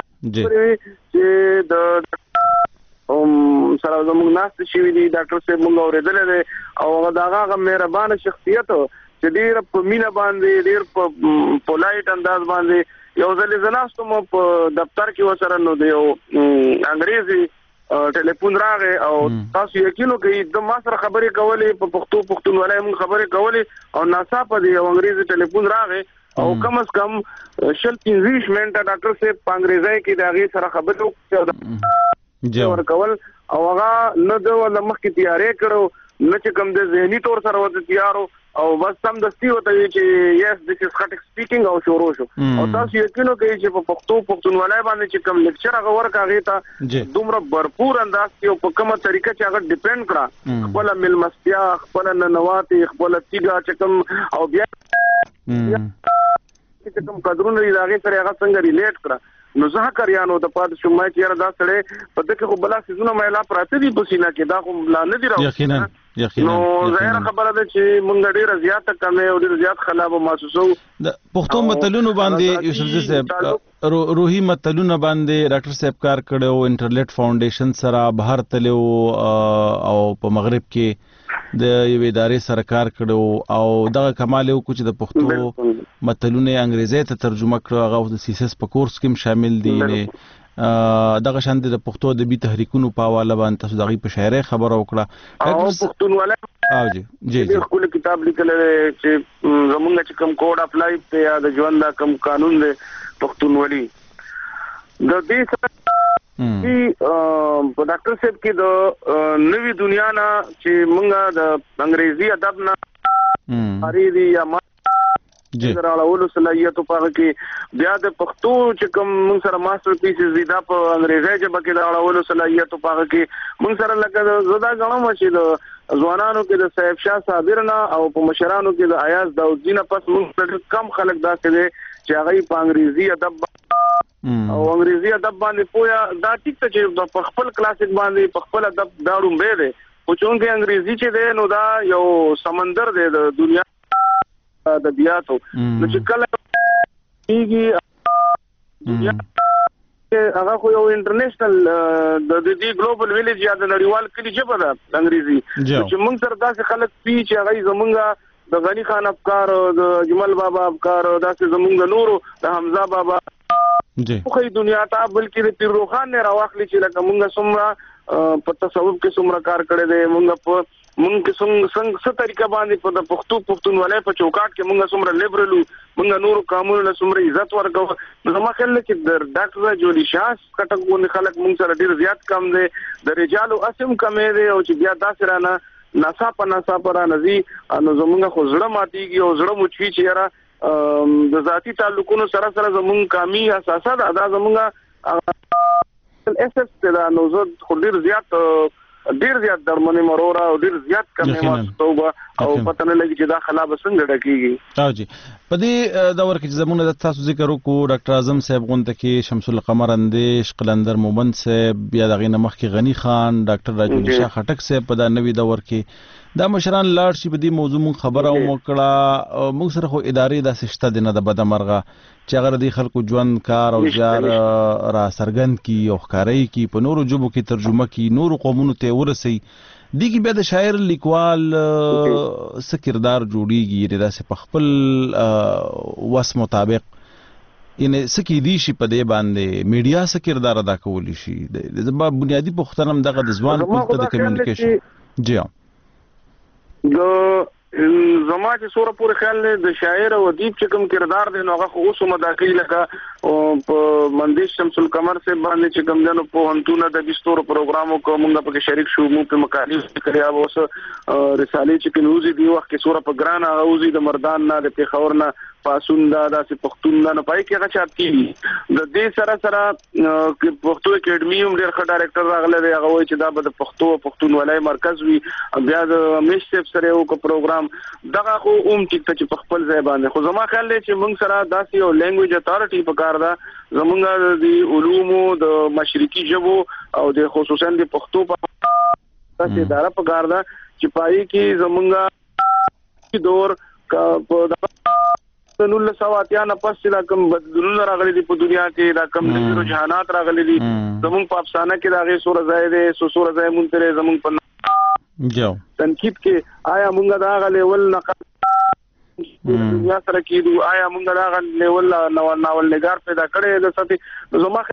چې د ام سره زموږ ناست شي دي ډاکټر صاحب موږ اورېدل دي او هغه هغه مهربان شخصیت چې ډیر په مینا باندې ډیر په پولایټ انداز باندې یو ځل زناستم په دفتر کې وسره نو دی او انګریزي ټلیفون راغی او تاسو یقینو کوي د ما سره خبرې کولې په پښتو پښتونولۍ موږ خبرې کولې او ناڅاپه دی انګریزي ټلیفون راغی او کم از کم شل پنځه منټه ډاکټر صاحب په انګریزي کې د هغه سره خبرې وکړه ور کول او هغه نه د مخکې تیارې کړو نه چې کوم د ذهني تور سره وته تیارو او بس سم دستي وته چې یس دیس از خټک سپیکینګ او شروع شو او تاسو یقینو کوي چې په پښتو پښتونولۍ باندې چې کوم لیکچر هغه ورکاږي ته دومره भरपूर انداز کې په کومه طریقه چې هغه ډیپند کړه خپل ملمستیا خپل ننواتي خپل تیګه چې کوم او بیا چې کوم قدرونه لري هغه سره هغه څنګه ریلیټ کړه نو زه کریانو د پاد شمای چې دا سره په دغه خو بلا سيزونه مېلا پراته دي په سینا کې دا خو لا نه دی راو یقینا یقینا نو ظاهر خبره ده چې مونږ ډیره زیاته کمه او ډیره زیات خلابه محسوسو د پښتو متلونو باندې یوسف صاحب روحي متلونو باندې ډاکټر صاحب کار کړو انټرنیټ فاونډیشن سره بهر تلو او په مغرب کې د یو ادارې سره کار کړو او دغه کمال یو کوچ د پښتو متلونه انګریزي ته ترجمه کړو هغه د سیسس په کورس کې شامل دي نه دغه شان د پښتو د بي تحریکونو په حواله باندې تاسو دغه په شاعري خبره وکړه او پښتونولۍ او جی جی د خپل کتاب لیکل چې زمونږ چې کوم کوډ اپ لایف ته یا د ژوند دا کوم قانون دی پښتونولۍ د دې سره په ډاکټر صاحب کې د نوې دنیا نه چې مونږه د انګریزي ادب نه اړیدي یا ما راولو صلاحیت په کې بیا د پښتو چې کوم مونږ سره ماستر پیسز دي دا په انګریزي ژبه کې د راولو صلاحیت په کې مونږ سره لکه زدا غنم چې د ځوانانو کې د صاحب شاه صابرنا او په مشرانو کې د ایاز داودی نه پس مونږ کم خلک داسې دي چې هغه په انګریزي ادب او انګریزي ادب باندې پویا دا ټیک ته چې په خپل کلاسیک باندې په خپل ادب داړو به دي او چې انګریزي چې دی نو دا یو سمندر دی د دنیا د بیاتو نو چې کله کیږي دنیا هغه خو یو انټرنیشنل د دې ګلوبل ویلیج یا د نړیوال کلی ژبه ده انګریزي چې موږ سره داسې خلک پی چې هغه زمونږه د غنی خان افکار د جمال بابا افکار داسې زمونږ نورو د حمزه بابا جی خو دنیا ته بلکې د پیر روخان نه راوخلی چې لکه مونږه سمرا په تصوف کې سمرا کار کړی دی مونږ په مونږ کې څنګه څنګه څه طریقه باندې په د پښتو پښتونولۍ په چوکاټ کې مونږه سمرا لیبرلو مونږ نور قانون له سمرا عزت ورکو زما خل کې د ډاکټر جوړی شاس کټکونه خلک مونږ سره ډیر زیات کم دي د رجالو اسم کمې دي او چې بیا داسې رانه ناصاپه ناصاپه را نزي نو زمونږ خو زړه ماتيږي او زړه مچوي چې را د ذاتی تعلقونو سره سره زمونږ قامي اساسه ده دا زمونږ اس اس ته دا نو زه خو ډیر زیات ډیر زیات درمنې مرورا او ډیر زیات کمې ما توبه او پته نه لګي چې دا خلاب څنګه ډکیږي او جی په دې دور کې زمونه د تاسو ذکر وکړو ډاکټر اعظم صاحب غونډه کې شمس القمر اندیش قلندر مومند صاحب بیا دغه نمخ کې غنی خان ډاکټر راجولی شاه خټک صاحب په دا نوې دور کې دا مشران لاړ شي په دې موضوع مون خبره وکړه موږ سره خو ادارې د سشته دینه د بده مرغه چې هغه د خلکو ژوند کار او ځار را سرګند کی او ښکارای کی په نورو جوبو کې ترجمه کی نورو قومونو ته ورسي دیږي بیا د شاعر لیکوال څه کردار جوړیږي دا سه په خپل وس مطابق ینه سکی دی شي په دې باندې میډیا څه کردار ادا کولی شي د بنیادی پوښتنه هم دغه د ځوان پوښتنه د کمیونیکیشن جی د زما چې سوره پورې خیال نه د شاعر او ادیب چې کوم کردار دی نو هغه خو اوس مداخله لکه په مندیش شمس القمر سے باندې چې کوم دنو په هنتونه د دستور پروګرامو کومه په شریک شو مو په مقالې کړیا اوس رسالې چې کنوزي دی وخت کې سوره په ګران اوزي د مردان نه د پیښور نه پاسون دا د پښتون نه پای کې غچات کی د دې سره سره پښتو اکیډمي هم ډېر ښه ډایرکټر راغله دی هغه وایي چې دا به د پښتو پښتون ولای مرکز وي بیا د همیش سیف سره یو پروګرام دغه خو اوم ټیک ته په خپل ځای باندې خو زما خیال دی چې موږ سره داسې یو لینګویج اتارټي په کار ده زمونږ د علومو د مشرقي ژبو او د خصوصا د پښتو په تاسو اداره په کار ده چې پای کې زمونږ دور په نو له سواتیا نه پس چې دا کوم بدلونونه راغلي دي په دنیا کې دا کوم نوي رجحانات راغلي دي زمونږ په افسانه کې دا غي سور ځای دي سو سور ځای مونږ ته زمونږ په جو تنقید کې آیا مونږ دا غلې ول نه دنیا سره کېدو آیا مونږ دا غلې ول نو ناول نگار پیدا کړي د ساتي زما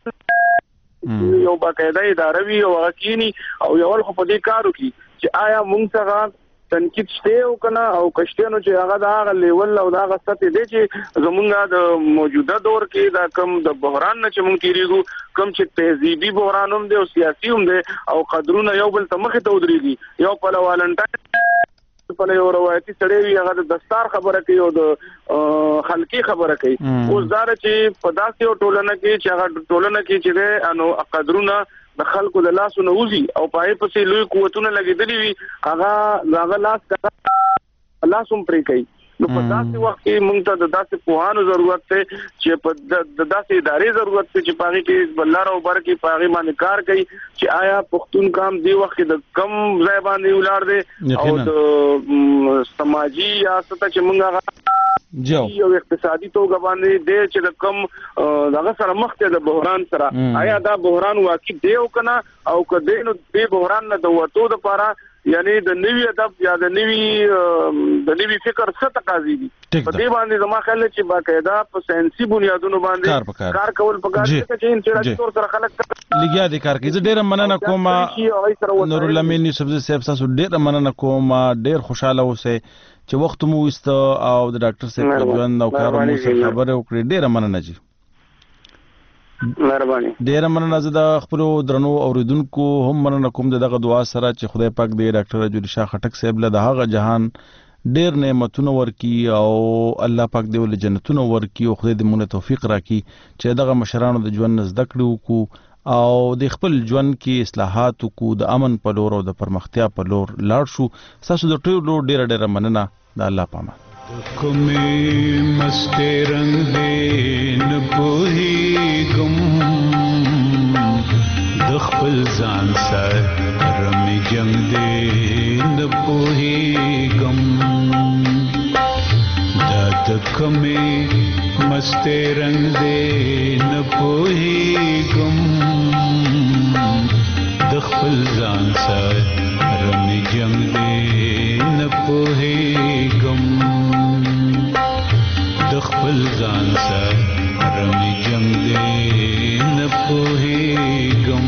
یو باقاعده اداره وی او حقيقي او یو خو په دې کارو کې چې آیا مونږ څنګه تنقید شته او کنه او کشته نو چې هغه دا هغه لیول او دا هغه ستې دي چې زمونږ د موجوده دور کې دا کم د بحران نه چې مونږ تیریږو کم چې تهذیبي بحران هم دي او سیاسي هم دي او قدرونه یو بل ته مخې ته ودرېږي یو په والنټاین په یو روایتي سړی وي هغه د دستار خبره کوي او د خلقي خبره کوي اوس دا چې په داسې یو ټولنه کې چې هغه ټولنه کې چې انو قدرونه د خلکو د لاسو نه وزي او پای پسې لوی قوتونه لګیدلي وي هغه هغه لاس کړه لاسوم پرې کوي نو په داسې وخت کې موږ ته د داسې پوهانو ضرورت دی چې په د داسې ادارې ضرورت دی چې پاغي کې بلار او بر کې پاغي باندې کار کوي چې آیا پښتون کام دی وخت د کم ځای باندې ولار دی او د سماجی یا ست چې موږ جو یو اقتصادي توګه باندې د چې د کم دغه سره مخ ته د بحران سره آیا دا بحران واقع دی او کنه او کله نو د بحران نه د وټو د پاره یعنی د نوی ادب یا د نوی د نوی فکر څه تقاضي دي په دې باندې زما خیال چې باقاعده په ساينسي بنیادونو باندې کار کول پکار دي چې انټراکټ تور سره خلک لګیا دي کار کوي. زه ډیر مننه کوم نور الامین یوسف صاحب تاسو ډیر مننه کوم ډیر خوشاله اوسئ چې وخت مو وست او د ډاکټر صاحب ژوند او کار مو سره خبره وکړه ډیر مننه جی مهرباني ډیر مننه. زه د خپل درنو اوریدونکو هم مننه کوم دغه دعا سره چې خدای پاک دې ډاکټر رجولی شاه خټک صاحب له دغه جهان ډیر نعمتونه ورکي او الله پاک دې ول جنتونه ورکي او خدای دې موږ توفیق راکړي چې دغه مشرانو د ژوند زده کړو کو او د خپل ژوند کې اصلاحات کو د امن په لور او د پرمختیا په لور لاړ شو. تاسو د ټولو ډیر ډیر مننه د الله پامان. کومې مسته رنگ دې نه پوهېږم د خپل ځان سره رمې جنگ دې نه پوهېږم دا د کومې مسته رنگ دې نه پوهېږم د خپل ځان سره رمې جنگ دې نه پوهېږم د خپل ځان سره رمې جنگ دې نه پوهېږم.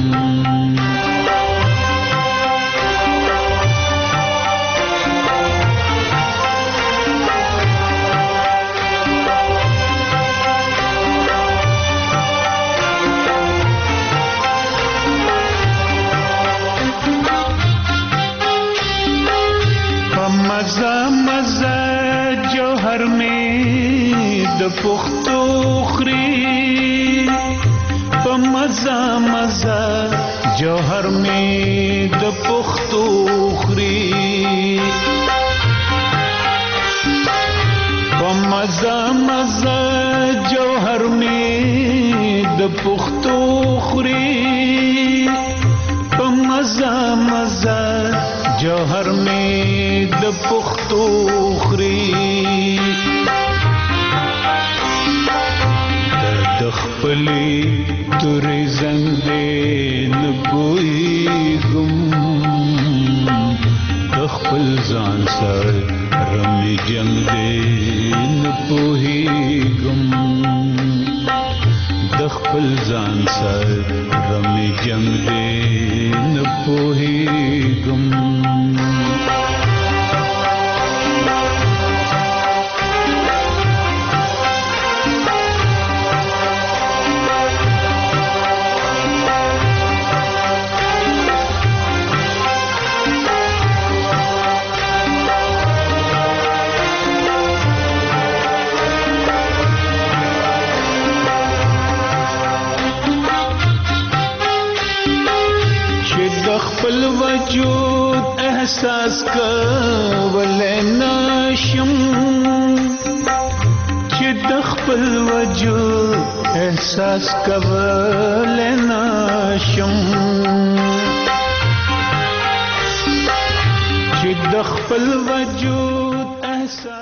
مزه مزه جوهر میں د پختو خري په مزه مزه جوهر میں د پختو خري په مزه مزه جوهر میں د پختو خري په مزه مزه جوهر میں د پختو خري د خپلې تورې زنګ دې نه پوهېږم د خپل ځان سره رمې جنګ دې نه پوهېږم د خپل ځان سره رمې جنګ دې نه پوهېږم. احساس کولای نشم چې د خپل وجود احساس کولای نشم چې د خپل وجود